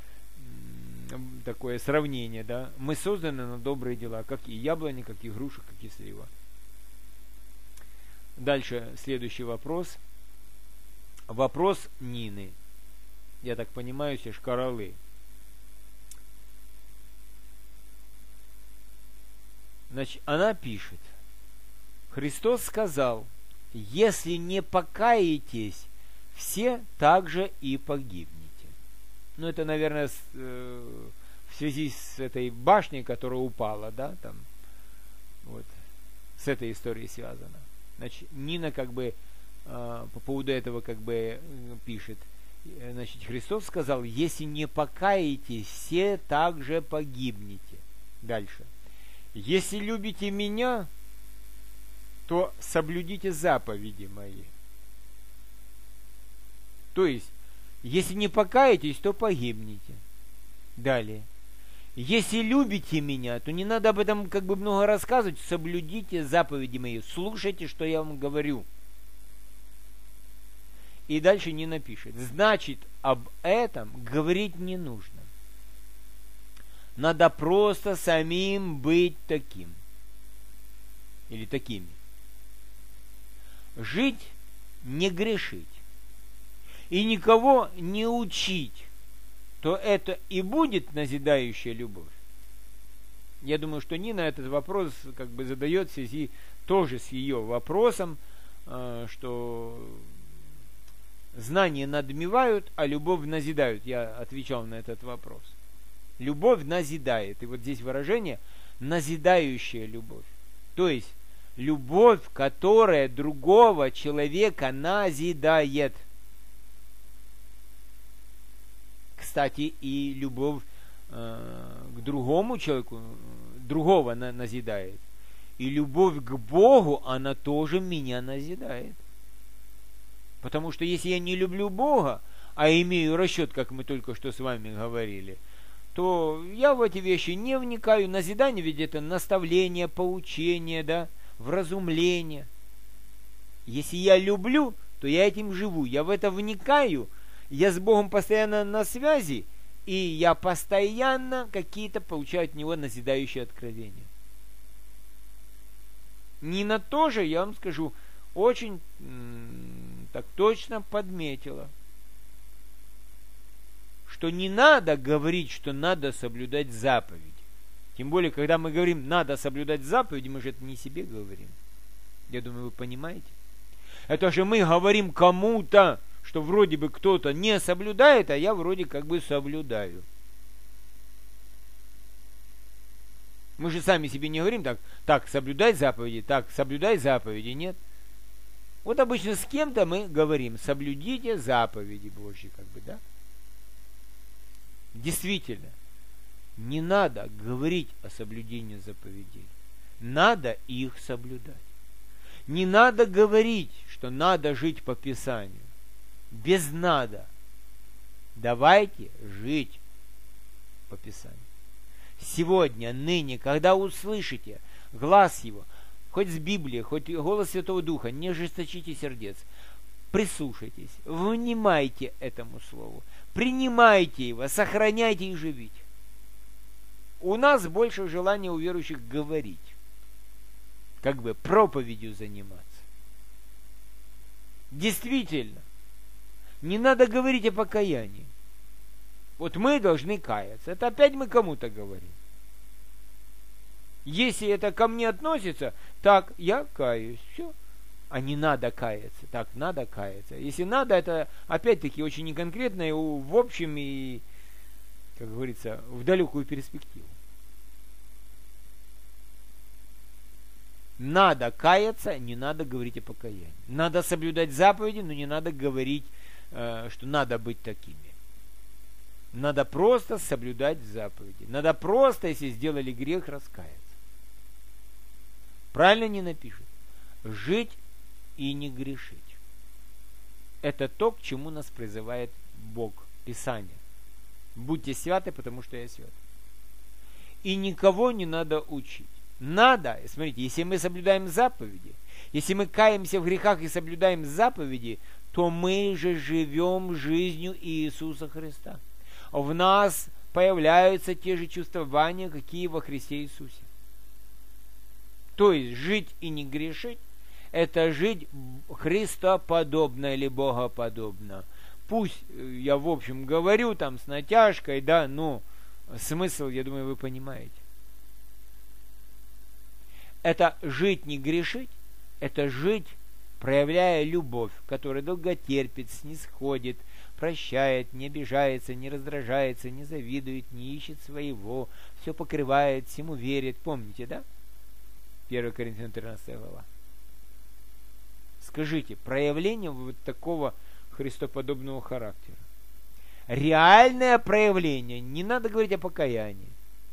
такое сравнение, да. Мы созданы на добрые дела, как и яблони, как и груша, как и слива. Дальше следующий вопрос. Вопрос Нины. Я так понимаю, все шкаралы. Значит, она пишет. Христос сказал: если не покаетесь, все также и погибнете. Ну, это, наверное, в связи с этой башней, которая упала, да, там, вот, с этой историей связано. Значит, Нина как бы по поводу этого как бы пишет. Значит, Христос сказал: если не покаетесь, все также погибнете. Дальше. Если любите меня, то соблюдите заповеди мои. То есть, если не покаетесь, то погибнете. Далее. Если любите меня, то не надо об этом как бы много рассказывать. Соблюдите заповеди мои. Слушайте, что я вам говорю. И дальше не напишет. Значит, об этом говорить не нужно. Надо просто самим быть таким. Или такими. Жить, не грешить. И никого не учить. То это и будет назидающая любовь. Я думаю, что Нина этот вопрос как бы задает в связи тоже с ее вопросом, что знания надмевают, а любовь назидают. Я отвечал на этот вопрос. Любовь назидает. И вот здесь выражение назидающая любовь. То есть любовь, которая другого человека назидает. Кстати, и любовь к другому человеку, другого назидает. И любовь к Богу, она тоже меня назидает. Потому что если я не люблю Бога, а имею расчет, как мы только что с вами говорили, то я в эти вещи не вникаю. Назидание ведь это наставление, поучение, да, вразумление. Если я люблю, то я этим живу, я в это вникаю, я с Богом постоянно на связи, и я постоянно какие-то получаю от Него назидающие откровения. Нина тоже, я вам скажу, очень так точно подметила, что не надо говорить, что надо соблюдать заповеди. Тем более, когда мы говорим, надо соблюдать заповеди, мы же это не себе говорим. Я думаю, вы понимаете. Это же мы говорим кому-то, что вроде бы кто-то не соблюдает, а я вроде как бы соблюдаю. Мы же сами себе не говорим так, соблюдай заповеди, нет. Вот обычно с кем-то мы говорим, соблюдите заповеди Божьи, как бы, да. Действительно, не надо говорить о соблюдении заповедей. Надо их соблюдать. Не надо говорить, что надо жить по Писанию. Без надо. Давайте жить по Писанию. Сегодня, ныне, когда услышите глас Его, хоть с Библии, хоть голос Святого Духа, не ожесточите сердец. Прислушайтесь, внимайте этому слову, принимайте его, сохраняйте и живите. У нас больше желания у верующих говорить, как бы проповедью заниматься. Действительно, не надо говорить о покаянии. Вот мы должны каяться. Это опять мы кому-то говорим. Если это ко мне относится, так, я каюсь, все. А не надо каяться. Так, надо каяться. Если надо, это опять-таки очень неконкретно и в общем и, как говорится, в далекую перспективу. Надо каяться, не надо говорить о покаянии. Надо соблюдать заповеди, но не надо говорить, что надо быть такими. Надо просто соблюдать заповеди. Надо просто, если сделали грех, раскаяться. Правильно не напишет. Жить и не грешить. Это то, к чему нас призывает Бог, Писание. Будьте святы, потому что я свят. И никого не надо учить. Надо, смотрите, если мы соблюдаем заповеди, если мы каемся в грехах и соблюдаем заповеди, то мы же живем жизнью Иисуса Христа. В нас появляются те же чувствования, какие во Христе Иисусе. То есть жить и не грешить — это жить христоподобно или богоподобно. Пусть я в общем говорю там с натяжкой, да, но смысл, я думаю, вы понимаете. Это жить не грешить, это жить, проявляя любовь, которая долго терпит, снисходит, прощает, не обижается, не раздражается, не завидует, не ищет своего, все покрывает, всему верит. Помните, да? 1 Коринфянам 13 глава. Скажите, проявление вот такого христоподобного характера. Реальное проявление. Не надо говорить о покаянии.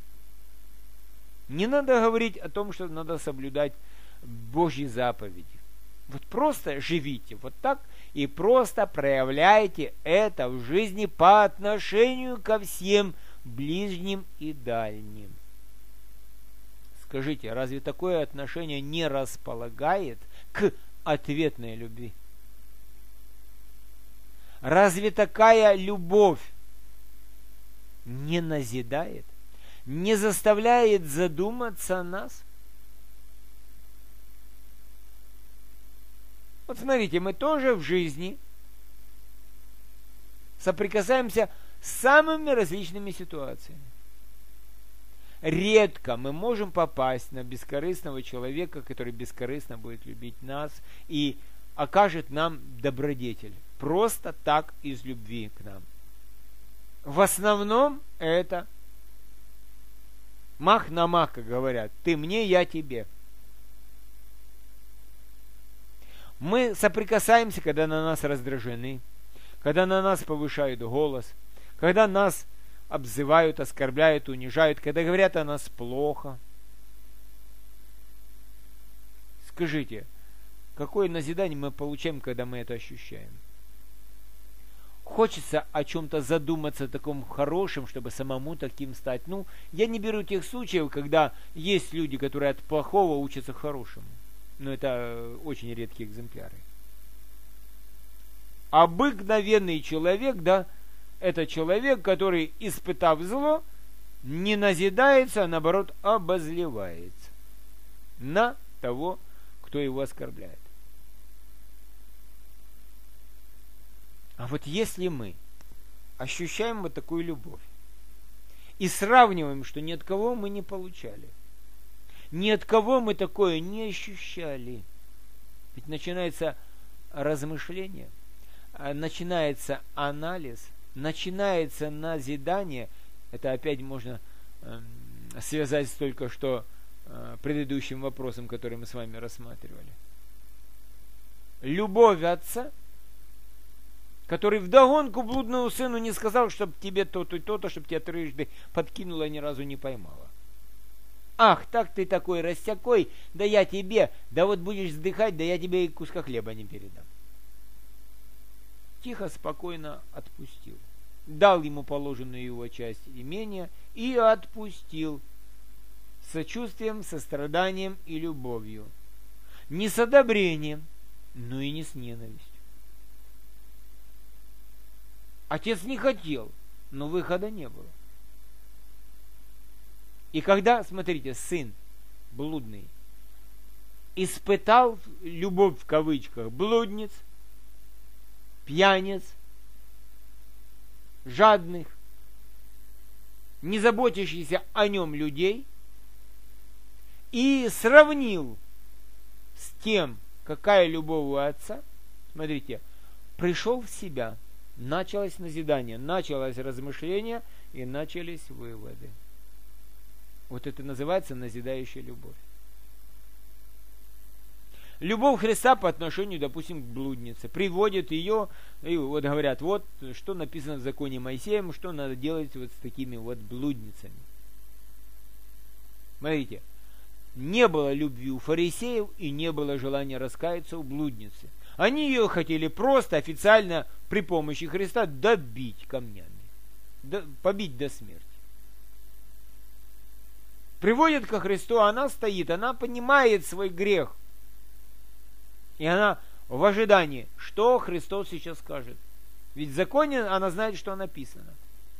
Не надо говорить о том, что надо соблюдать Божьи заповеди. Вот просто живите вот так и просто проявляйте это в жизни по отношению ко всем ближним и дальним. Скажите, разве такое отношение не располагает к ответной любви? Разве такая любовь не назидает, не заставляет задуматься нас? Вот смотрите, мы тоже в жизни соприкасаемся с самыми различными ситуациями. Редко мы можем попасть на бескорыстного человека, который бескорыстно будет любить нас и окажет нам добродетель. Просто так из любви к нам. В основном это мах на мах, как говорят. Ты мне, я тебе. Мы соприкасаемся, когда на нас раздражены, когда на нас повышают голос, когда нас обзывают, оскорбляют, унижают, когда говорят о нас плохо. Скажите, какое назидание мы получаем, когда мы это ощущаем? Хочется о чем-то задуматься таком хорошем, чтобы самому таким стать. Я не беру тех случаев, когда есть люди, которые от плохого учатся хорошему. Но это очень редкие экземпляры. Обыкновенный человек, это человек, который, испытав зло, не назидается, а наоборот обозливается на того, кто его оскорбляет. А вот если мы ощущаем вот такую любовь и сравниваем, что ни от кого мы не получали, ни от кого мы такое не ощущали, ведь начинается размышление, начинается анализ, начинается назидание. Это опять можно связать с только что предыдущим вопросом, который мы с вами рассматривали. Любовь отца, который вдогонку блудному сыну не сказал, чтобы тебе то-то и то-то, чтобы тебя трижды подкинула и ни разу не поймала. Ах, так ты такой растякой, да я тебе, да вот будешь вздыхать, да я тебе и куска хлеба не передам. Тихо, спокойно отпустил. Дал ему положенную его часть имения и отпустил с сочувствием, состраданием и любовью. Не с одобрением, но и не с ненавистью. Отец не хотел, но выхода не было. И когда, смотрите, сын блудный испытал любовь в кавычках блудниц, пьяниц, жадных, не заботящихся о нем людей, и сравнил с тем, какая любовь у отца, смотрите, пришел в себя, началось назидание, началось размышление и начались выводы. Вот это называется назидающая любовь. Любовь Христа по отношению, допустим, к блуднице. Приводит ее, и вот говорят, вот что написано в законе Моисеем, что надо делать вот с такими вот блудницами. Смотрите, не было любви у фарисеев и не было желания раскаяться у блудницы. Они ее хотели просто официально при помощи Христа добить камнями, побить до смерти. Приводит ко Христу, она стоит, она понимает свой грех. И она в ожидании, что Христос сейчас скажет. Ведь в законе она знает, что написано.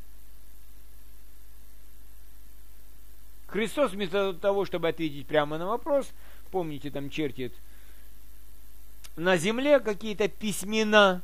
Христос вместо того, чтобы ответить прямо на вопрос, помните, там чертит на земле какие-то письмена,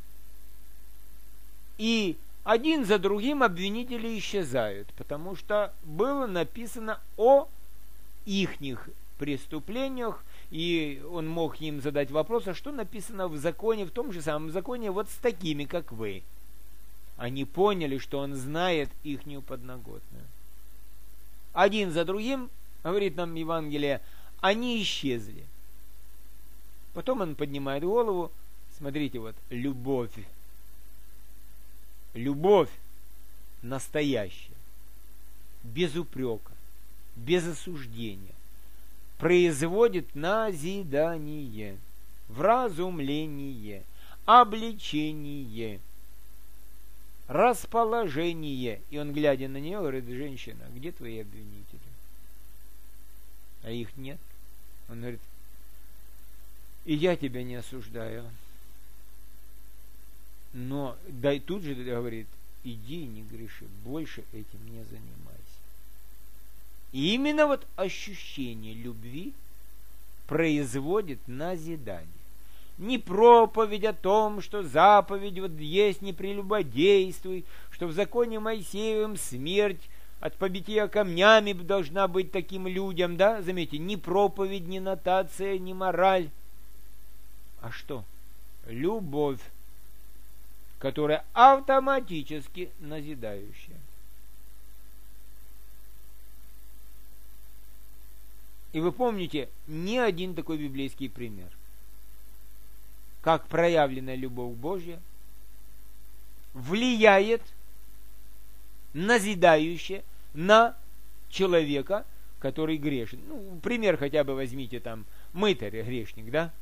и один за другим обвинители исчезают, потому что было написано о ихних преступлениях, и он мог им задать вопрос, а что написано в законе, в том же самом законе, вот с такими, как вы. Они поняли, что он знает ихнюю подноготную. Один за другим, говорит нам Евангелие, они исчезли. Потом он поднимает голову, смотрите, вот, любовь. Любовь настоящая, без упрека, без осуждения, производит назидание, вразумление, обличение, расположение. И он, глядя на нее, говорит, женщина, где твои обвинители? А их нет. Он говорит, и я тебя не осуждаю. Но да, и тут же говорит, иди и не греши, больше этим не занимайся. И именно вот ощущение любви производит назидание. Не проповедь о том, что заповедь вот есть не прелюбодействуй, что в законе Моисеевым смерть от побития камнями должна быть таким людям, да, заметьте, ни проповедь, ни нотация, ни мораль. А что? Любовь, которая автоматически назидающая. И вы помните, ни один такой библейский пример, как проявленная любовь Божья влияет назидающе на человека, который грешен. Ну, пример хотя бы возьмите там мытарь, грешник, да?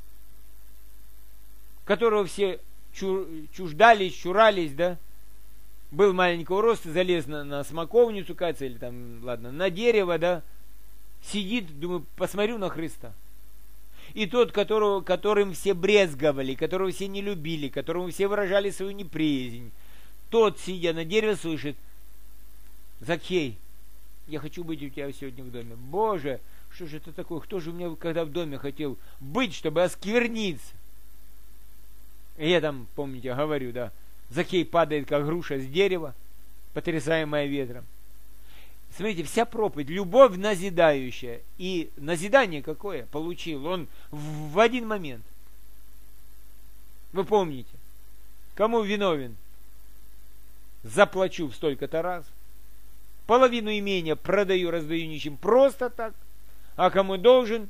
Которого все чуждались, чурались, да? Был маленького роста, залез на смоковницу, кажется, или там, ладно, на дерево, да? Сидит, думаю, посмотрю на Христа. И тот, которым все брезговали, которого все не любили, которому все выражали свою неприязнь, тот, сидя на дереве, слышит: Закхей, я хочу быть у тебя сегодня в доме. Боже, что же это такое? Кто же у меня когда в доме хотел быть, чтобы оскверниться? И я там, помните, говорю, да, Закхей падает, как груша с дерева, потрясаемая ветром. Смотрите, вся проповедь, любовь назидающая. И назидание какое получил он в один момент. Вы помните, кому виновен? Заплачу в столько-то раз. Половину имения продаю, раздаю нищим просто так. А кому должен?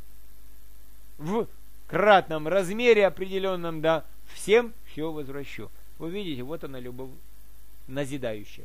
В кратном размере определенном, да, всем все возвращу. Вы видите, вот она любовь назидающая.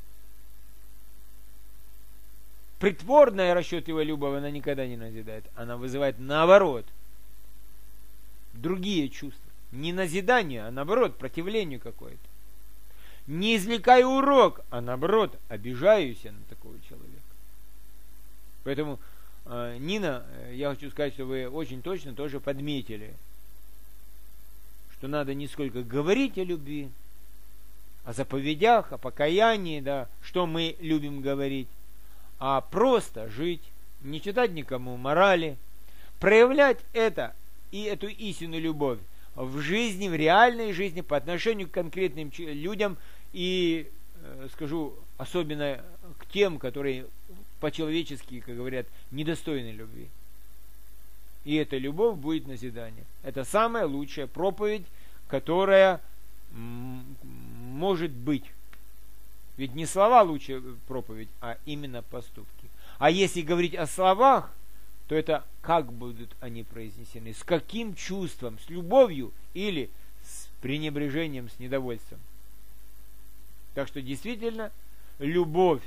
Притворная расчетливая любовь, она никогда не назидает. Она вызывает, наоборот, другие чувства. Не назидание, а наоборот, противление какое-то. Не извлекаю урок, а наоборот, обижаюсь я на такого человека. Поэтому, Нина, я хочу сказать, что вы очень точно тоже подметили, что надо не сколько говорить о любви, о заповедях, о покаянии, да, что мы любим говорить, а просто жить, не читать никому морали, проявлять это и эту истинную любовь в жизни, в реальной жизни, по отношению к конкретным людям и, скажу, особенно к тем, которые по-человечески, как говорят, недостойны любви. И эта любовь будет назидание. Это самая лучшая проповедь, которая может быть. Ведь не слова лучшая проповедь, а именно поступки. А если говорить о словах, то это как будут они произнесены, с каким чувством, с любовью или с пренебрежением, с недовольством. Так что действительно любовь,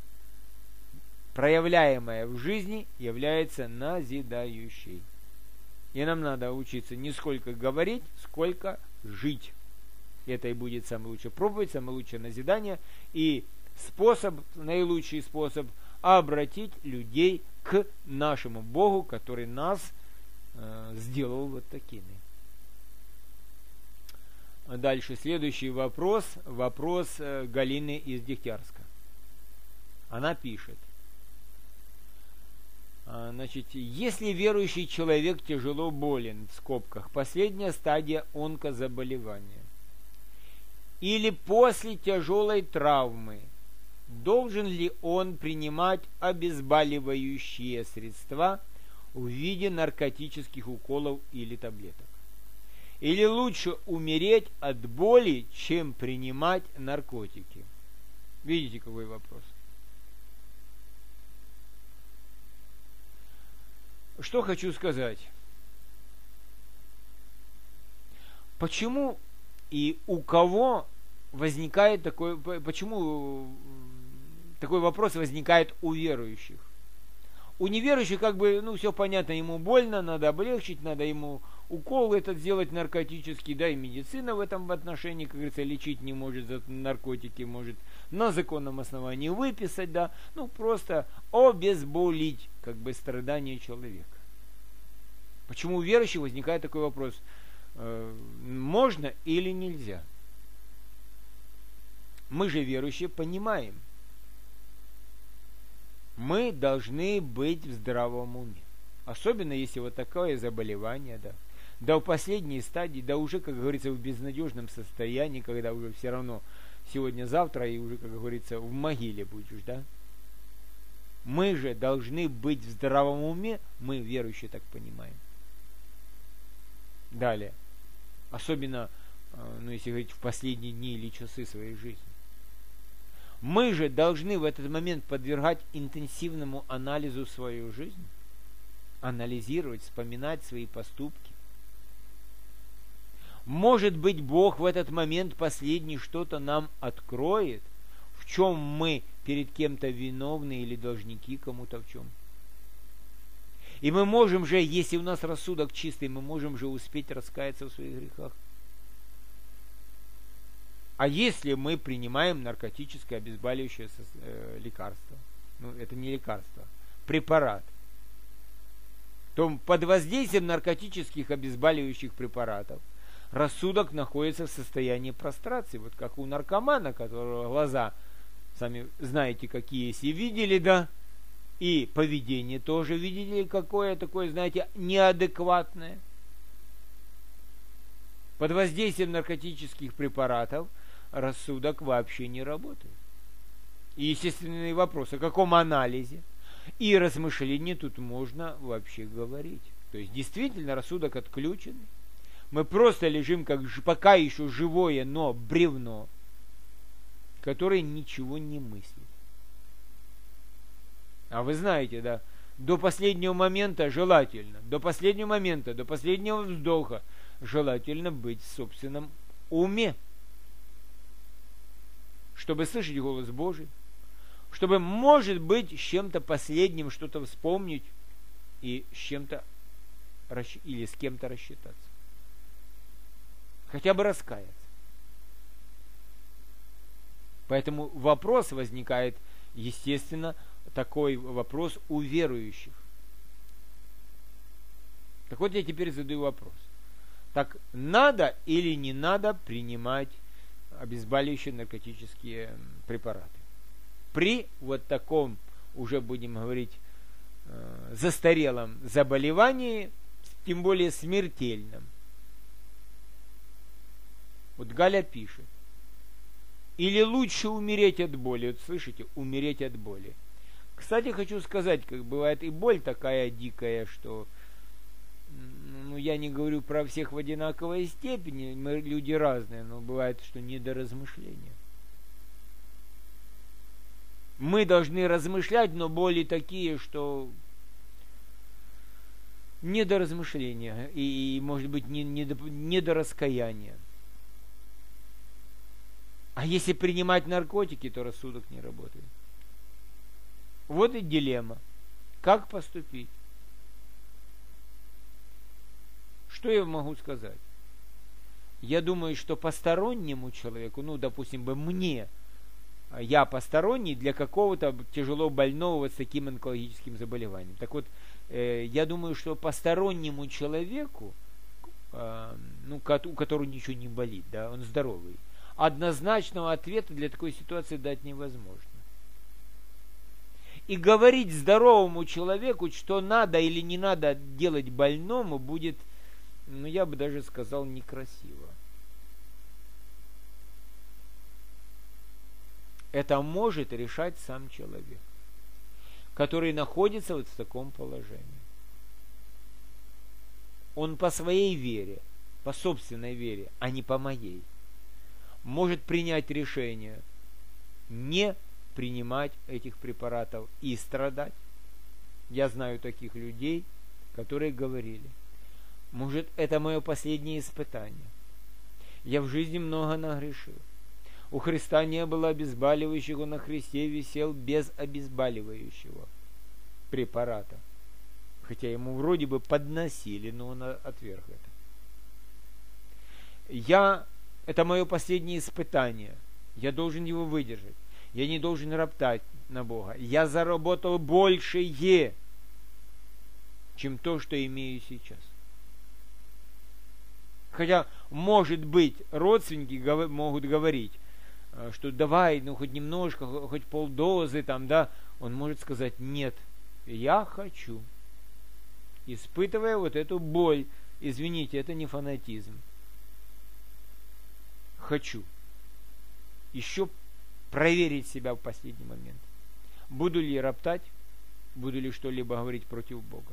проявляемая в жизни, является назидающей. И нам надо учиться не сколько говорить, сколько жить. Это и будет самый лучший проповедь, самое лучшее назидание и наилучший способ обратить людей к нашему Богу, который нас сделал вот такими. Дальше следующий вопрос Галины из Дегтярска. Она пишет: значит, если верующий человек тяжело болен, в скобках, последняя стадия онкозаболевания, или после тяжелой травмы, должен ли он принимать обезболивающие средства в виде наркотических уколов или таблеток? Или лучше умереть от боли, чем принимать наркотики? Видите, какой вопрос? Что хочу сказать? Почему и у кого возникает почему такой вопрос возникает у верующих? У неверующих все понятно, ему больно, надо облегчить, надо ему укол этот сделать наркотический, да, и медицина в этом отношении, как говорится, лечить не может, за наркотики может на законном основании выписать, да, просто обезболить, страдания человека. Почему у верующих возникает такой вопрос? Можно или нельзя? Мы же верующие понимаем, Мы должны быть в здравом уме. Особенно если вот такое заболевание, да. Да в последней стадии, да уже, как говорится, в безнадежном состоянии, когда уже все равно сегодня-завтра и уже, как говорится, в могиле будешь, да. Мы же должны быть в здравом уме, мы, верующие, так понимаем. Далее. Особенно, если говорить в последние дни или часы своей жизни. Мы же должны в этот момент подвергать интенсивному анализу свою жизнь, анализировать, вспоминать свои поступки. Может быть, Бог в этот момент последний что-то нам откроет, в чем мы перед кем-то виновны или должники кому-то в чем. И мы можем же, если у нас рассудок чистый, мы можем же успеть раскаяться в своих грехах. А если мы принимаем наркотическое обезболивающее лекарство, это не лекарство, препарат, то под воздействием наркотических обезболивающих препаратов рассудок находится в состоянии прострации, вот как у наркомана, которого глаза, сами знаете, какие, если видели, да, и поведение тоже видели, какое такое, знаете, неадекватное. Под воздействием наркотических препаратов рассудок вообще не работает. И естественный вопрос, о каком анализе и размышлении тут можно вообще говорить? То есть действительно рассудок отключен. Мы просто лежим как пока еще живое, но бревно, которое ничего не мыслит. А вы знаете, да, до последнего момента желательно, до последнего вздоха желательно быть в собственном уме, чтобы слышать голос Божий, чтобы, может быть, с чем-то последним что-то вспомнить и с чем-то или с кем-то рассчитаться. Хотя бы раскаяться. Поэтому вопрос возникает, естественно, такой вопрос у верующих. Так вот я теперь задаю вопрос. Так надо или не надо принимать обезболивающие наркотические препараты? При вот таком, уже будем говорить, застарелом заболевании, тем более смертельном. Вот Галя пишет. Или лучше умереть от боли. Вот слышите, умереть от боли. Кстати, хочу сказать, как бывает и боль такая дикая, что я не говорю про всех в одинаковой степени, мы люди разные, но бывает, что не до размышления. Мы должны размышлять, но боли такие, что не до размышления и может быть, не до раскаяния. А если принимать наркотики, то рассудок не работает. Вот и дилемма. Как поступить? Что я могу сказать? Я думаю, что постороннему человеку, допустим, мне, я посторонний для какого-то тяжело больного вот с таким онкологическим заболеванием. Так вот, я думаю, что постороннему человеку, у которого ничего не болит, да, он здоровый, однозначного ответа для такой ситуации дать невозможно. И говорить здоровому человеку, что надо или не надо делать больному, будет, я бы даже сказал, некрасиво. Это может решать сам человек, который находится вот в таком положении. Он по своей вере, по собственной вере, а не по моей, может принять решение не принимать этих препаратов и страдать. Я знаю таких людей, которые говорили: может, это мое последнее испытание. Я в жизни много нагрешил. У Христа не было обезболивающего, на Христе висел без обезболивающего препарата. Хотя ему вроде бы подносили, но он отверг это. Это мое последнее испытание. Я должен его выдержать. Я не должен роптать на Бога. Я заработал большее, чем то, что имею сейчас. Хотя, может быть, родственники могут говорить, что давай, хоть немножко, хоть полдозы, он может сказать: нет, я хочу. Испытывая вот эту боль, извините, это не фанатизм. Хочу. Еще проверить себя в последний момент. Буду ли роптать, буду ли что-либо говорить против Бога.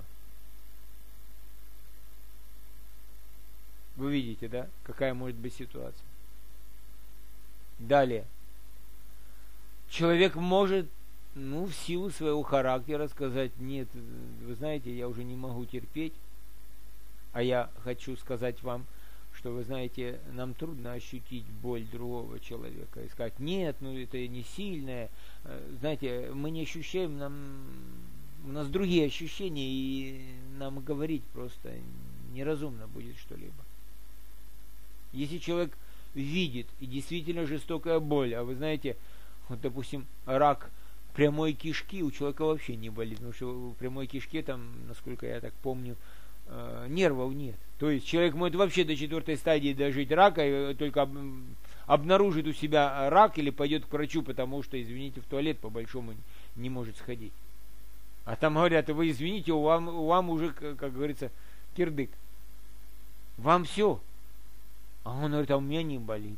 Вы видите, да, какая может быть ситуация. Далее. Человек может, в силу своего характера сказать: нет, вы знаете, я уже не могу терпеть, а я хочу сказать вам, что, вы знаете, нам трудно ощутить боль другого человека и сказать: нет, это не сильное, знаете, мы не ощущаем, у нас другие ощущения, и нам говорить просто неразумно будет что-либо. Если человек видит и действительно жестокая боль, а вы знаете, вот, допустим, рак прямой кишки у человека вообще не болит, потому что в прямой кишке там, насколько я так помню, нервов нет. То есть человек может вообще до 4 стадии дожить рака, и только обнаружит у себя рак или пойдет к врачу, потому что, извините, в туалет по-большому не может сходить. А там говорят: вы извините, вам уже, как говорится, кирдык. Вам все. А он говорит: а у меня не болит.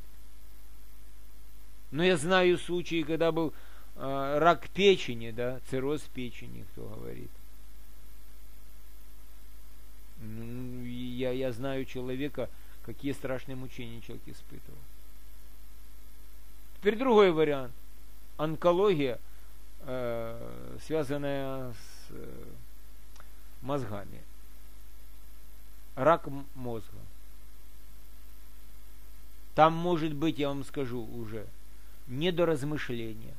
Но я знаю случаи, когда был рак печени, да, цирроз печени, кто говорит. Я знаю человека, какие страшные мучения человек испытывал. Теперь другой вариант. Онкология, связанная с мозгами. Рак мозга. Там может быть, я вам скажу уже, недоразмышления.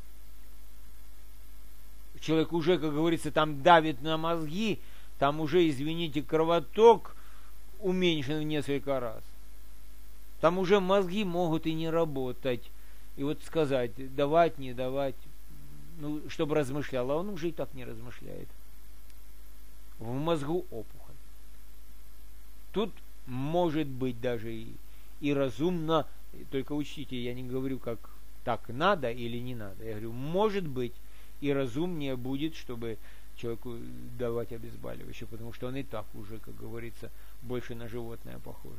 Человек уже, как говорится, там давит на мозги, там уже, извините, кровоток уменьшен в несколько раз. Там уже мозги могут и не работать. И вот сказать: давать, не давать, чтобы размышлял, а он уже и так не размышляет. В мозгу опухоль. Тут может быть даже и разумно, только учтите, я не говорю, как так надо или не надо. Я говорю, может быть, и разумнее будет, чтобы человеку давать обезболивающее, потому что он и так уже, как говорится, больше на животное похож.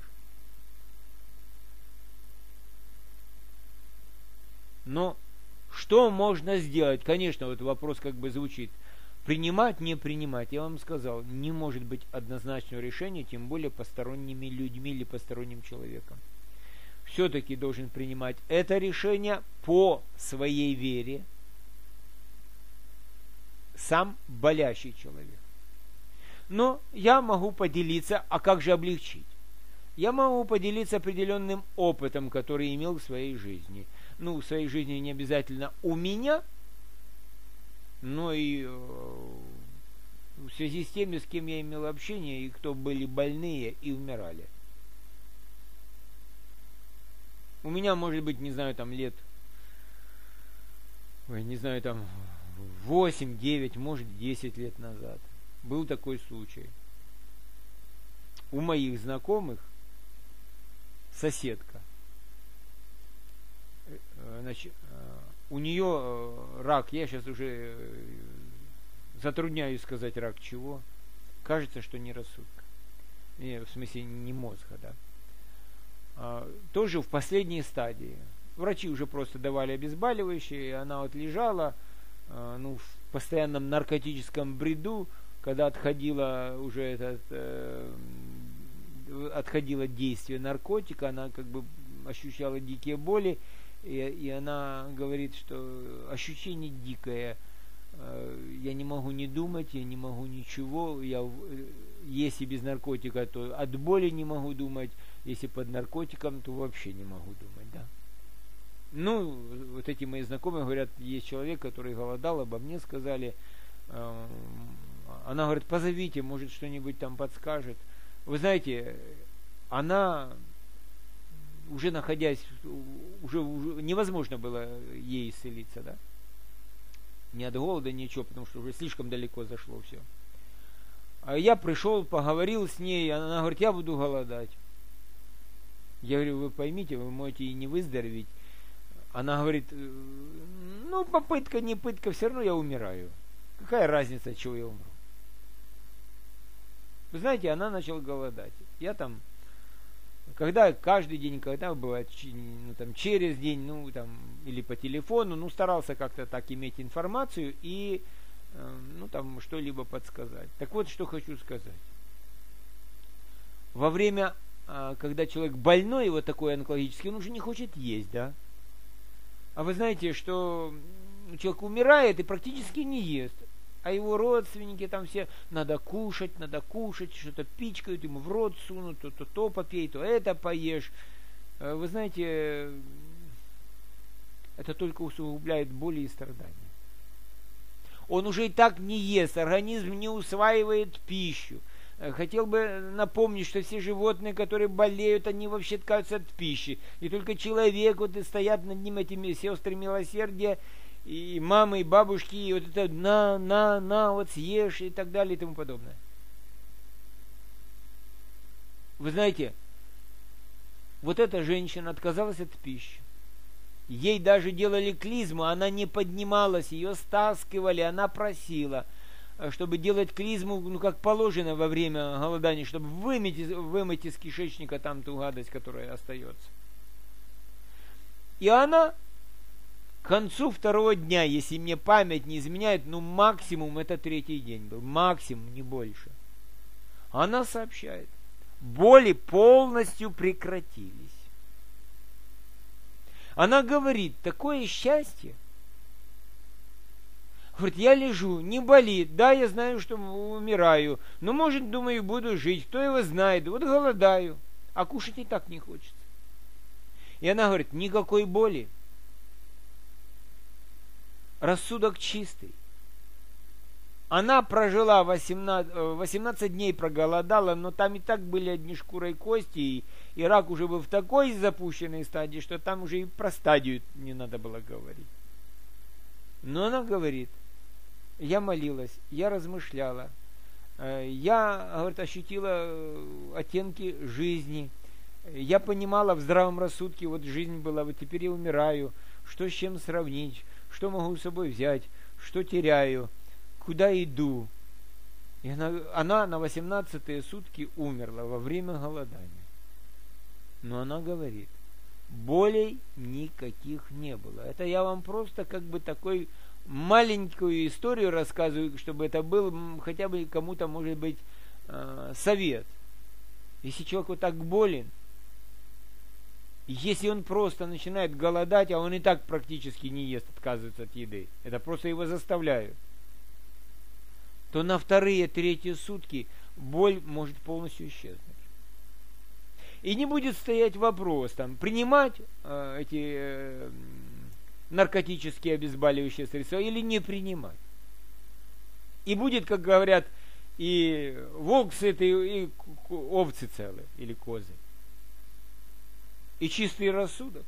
Но что можно сделать? Конечно, вот вопрос как бы звучит: принимать, не принимать. Я вам сказал, не может быть однозначного решения, тем более посторонними людьми или посторонним человеком. Все-таки должен принимать это решение по своей вере сам болящий человек. Но я могу поделиться, а как же облегчить? Я могу поделиться определенным опытом, который имел в своей жизни. В своей жизни не обязательно у меня, но и в связи с теми, с кем я имел общение, и кто были больные и умирали. У меня, может быть, не знаю, там лет, 8, 9, может 10 лет назад был такой случай. У моих знакомых соседка, у нее рак, я сейчас уже затрудняюсь сказать рак чего, кажется, что не рассудка, в смысле не мозга, да. Тоже в последней стадии. Врачи уже просто давали обезболивающие, и она вот лежала, в постоянном наркотическом бреду, когда отходило действие наркотика, она как бы ощущала дикие боли, и она говорит, что ощущение дикое, я не могу не думать, я не могу ничего, если без наркотика, то от боли не могу думать, если под наркотиком, то вообще не могу думать, да. Вот эти мои знакомые говорят, есть человек, который голодал, обо мне сказали, она говорит, позовите, может что-нибудь там подскажет. Вы знаете, она уже находясь, уже невозможно было ей исцелиться, да. Ни от голода, ничего, потому что уже слишком далеко зашло все. А я пришел, поговорил с ней, она говорит, я буду голодать. Я говорю, вы поймите, вы можете и не выздороветь. Она говорит, попытка, не пытка, все равно я умираю. Какая разница, от чего я умру? Вы знаете, она начала голодать. Я там, когда каждый день, когда бывает, ну, там, через день, ну, там, или по телефону, ну, старался как-то так иметь информацию и, ну, там, что-либо подсказать. Так вот, что хочу сказать. Во время, когда человек больной, вот такой онкологический, он уже не хочет есть, да? А вы знаете, что человек умирает и практически не ест. А его родственники там все, надо кушать, что-то пичкают, ему в рот сунут, то попей, то это поешь. Вы знаете, это только усугубляет боли и страдания. Он уже и так не ест, организм не усваивает пищу. Хотел бы напомнить, что все животные, которые болеют, они вообще ткаются от пищи. И только человек, вот и стоят над ним этими сестры милосердия, и мамы, и бабушки, и вот это на, вот съешь, и так далее, и тому подобное. Вы знаете, вот эта женщина отказалась от пищи. Ей даже делали клизму, она не поднималась, ее стаскивали, она просила, чтобы делать клизму, ну, как положено во время голодания, чтобы вымыть из кишечника там ту гадость, которая остается. И она к концу второго дня, если мне память не изменяет, ну, максимум это третий день был, максимум, не больше. Она сообщает, боли полностью прекратились. Она говорит, такое счастье. Говорит, я лежу, не болит, да, я знаю, что умираю, но, может, думаю, буду жить, кто его знает, вот голодаю, а кушать и так не хочется. И она говорит, никакой боли. Рассудок чистый. Она прожила 18 дней, проголодала, но там и так были одни шкура и кости, и рак уже был в такой запущенной стадии, что там уже и про стадию не надо было говорить. Но она говорит, я молилась, я размышляла, я, говорит, ощутила оттенки жизни, я понимала в здравом рассудке, вот жизнь была, вот теперь я умираю, что с чем сравнить, что могу с собой взять, что теряю, куда иду. И она на 18-е сутки умерла во время голодания. Но она говорит, болей никаких не было. Это я вам просто как бы такой маленькую историю рассказываю, чтобы это был хотя бы кому-то, может быть, совет. Если человек вот так болен, если он просто начинает голодать, а он и так практически не ест, отказывается от еды, это просто его заставляют, то на вторые, третьи сутки боль может полностью исчезнуть. И не будет стоять вопрос, там, принимать эти наркотические обезболивающие средства или не принимать. И будет, как говорят, и волк сытый, и овцы целые, или козы. И чистый рассудок,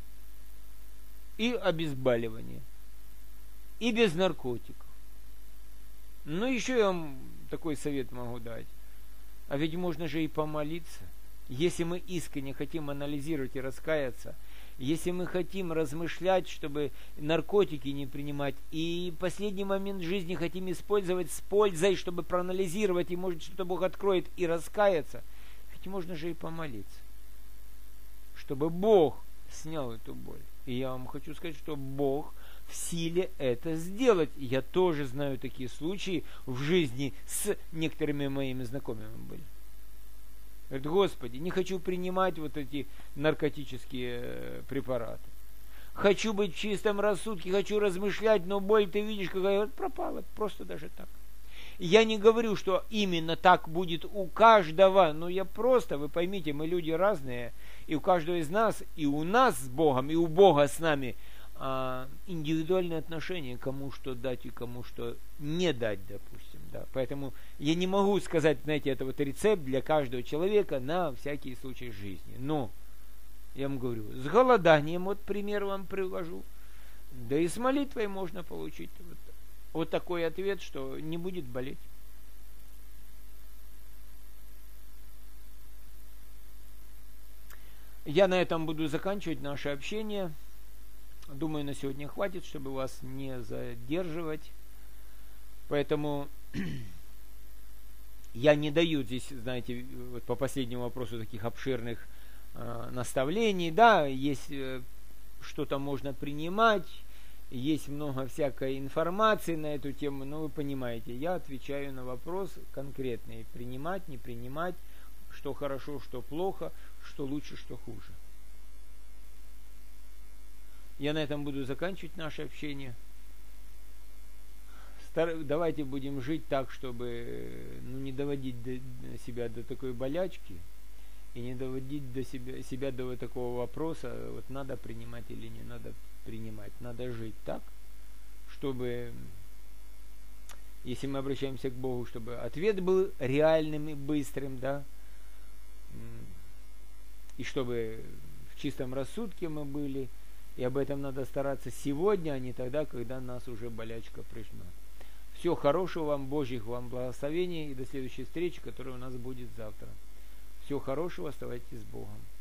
и обезболивание, и без наркотиков. Ну, еще я вам такой совет могу дать. А ведь можно же и помолиться. Если мы искренне хотим анализировать и раскаяться, если мы хотим размышлять, чтобы наркотики не принимать, и последний момент жизни хотим использовать с пользой, чтобы проанализировать, и может что-то Бог откроет, и раскаяться, ведь можно же и помолиться, чтобы Бог снял эту боль. И я вам хочу сказать, что Бог в силе это сделать. Я тоже знаю такие случаи в жизни с некоторыми моими знакомыми были. Говорит, Господи, не хочу принимать вот эти наркотические препараты. Хочу быть в чистом рассудке, хочу размышлять, но боль, ты видишь, какая вот пропала, просто даже так. Я не говорю, что именно так будет у каждого, но я просто, вы поймите, мы люди разные, и у каждого из нас, и у нас с Богом, и у Бога с нами индивидуальные отношения, кому что дать и кому что не дать, допустим. Да. Поэтому я не могу сказать, знаете, это вот рецепт для каждого человека на всякий случай жизни. Но, я вам говорю, с голоданием, вот пример вам привожу, да и с молитвой можно получить вот такой ответ, что не будет болеть. Я на этом буду заканчивать наше общение. Думаю, на сегодня хватит, чтобы вас не задерживать. Поэтому я не даю здесь, знаете, вот по последнему вопросу таких обширных наставлений. Да, есть что-то можно принимать, есть много всякой информации на эту тему, но вы понимаете, я отвечаю на вопрос конкретный. Принимать, не принимать, что хорошо, что плохо, что лучше, что хуже. Я на этом буду заканчивать наше общение. Давайте будем жить так, чтобы не доводить себя до такой болячки и не доводить себя до вот такого вопроса, вот надо принимать или не надо принимать. Надо жить так, чтобы, если мы обращаемся к Богу, чтобы ответ был реальным и быстрым, да, и чтобы в чистом рассудке мы были, и об этом надо стараться сегодня, а не тогда, когда нас уже болячка прижмет. Всего хорошего вам, Божьих вам благословений, и до следующей встречи, которая у нас будет завтра. Всего хорошего, оставайтесь с Богом.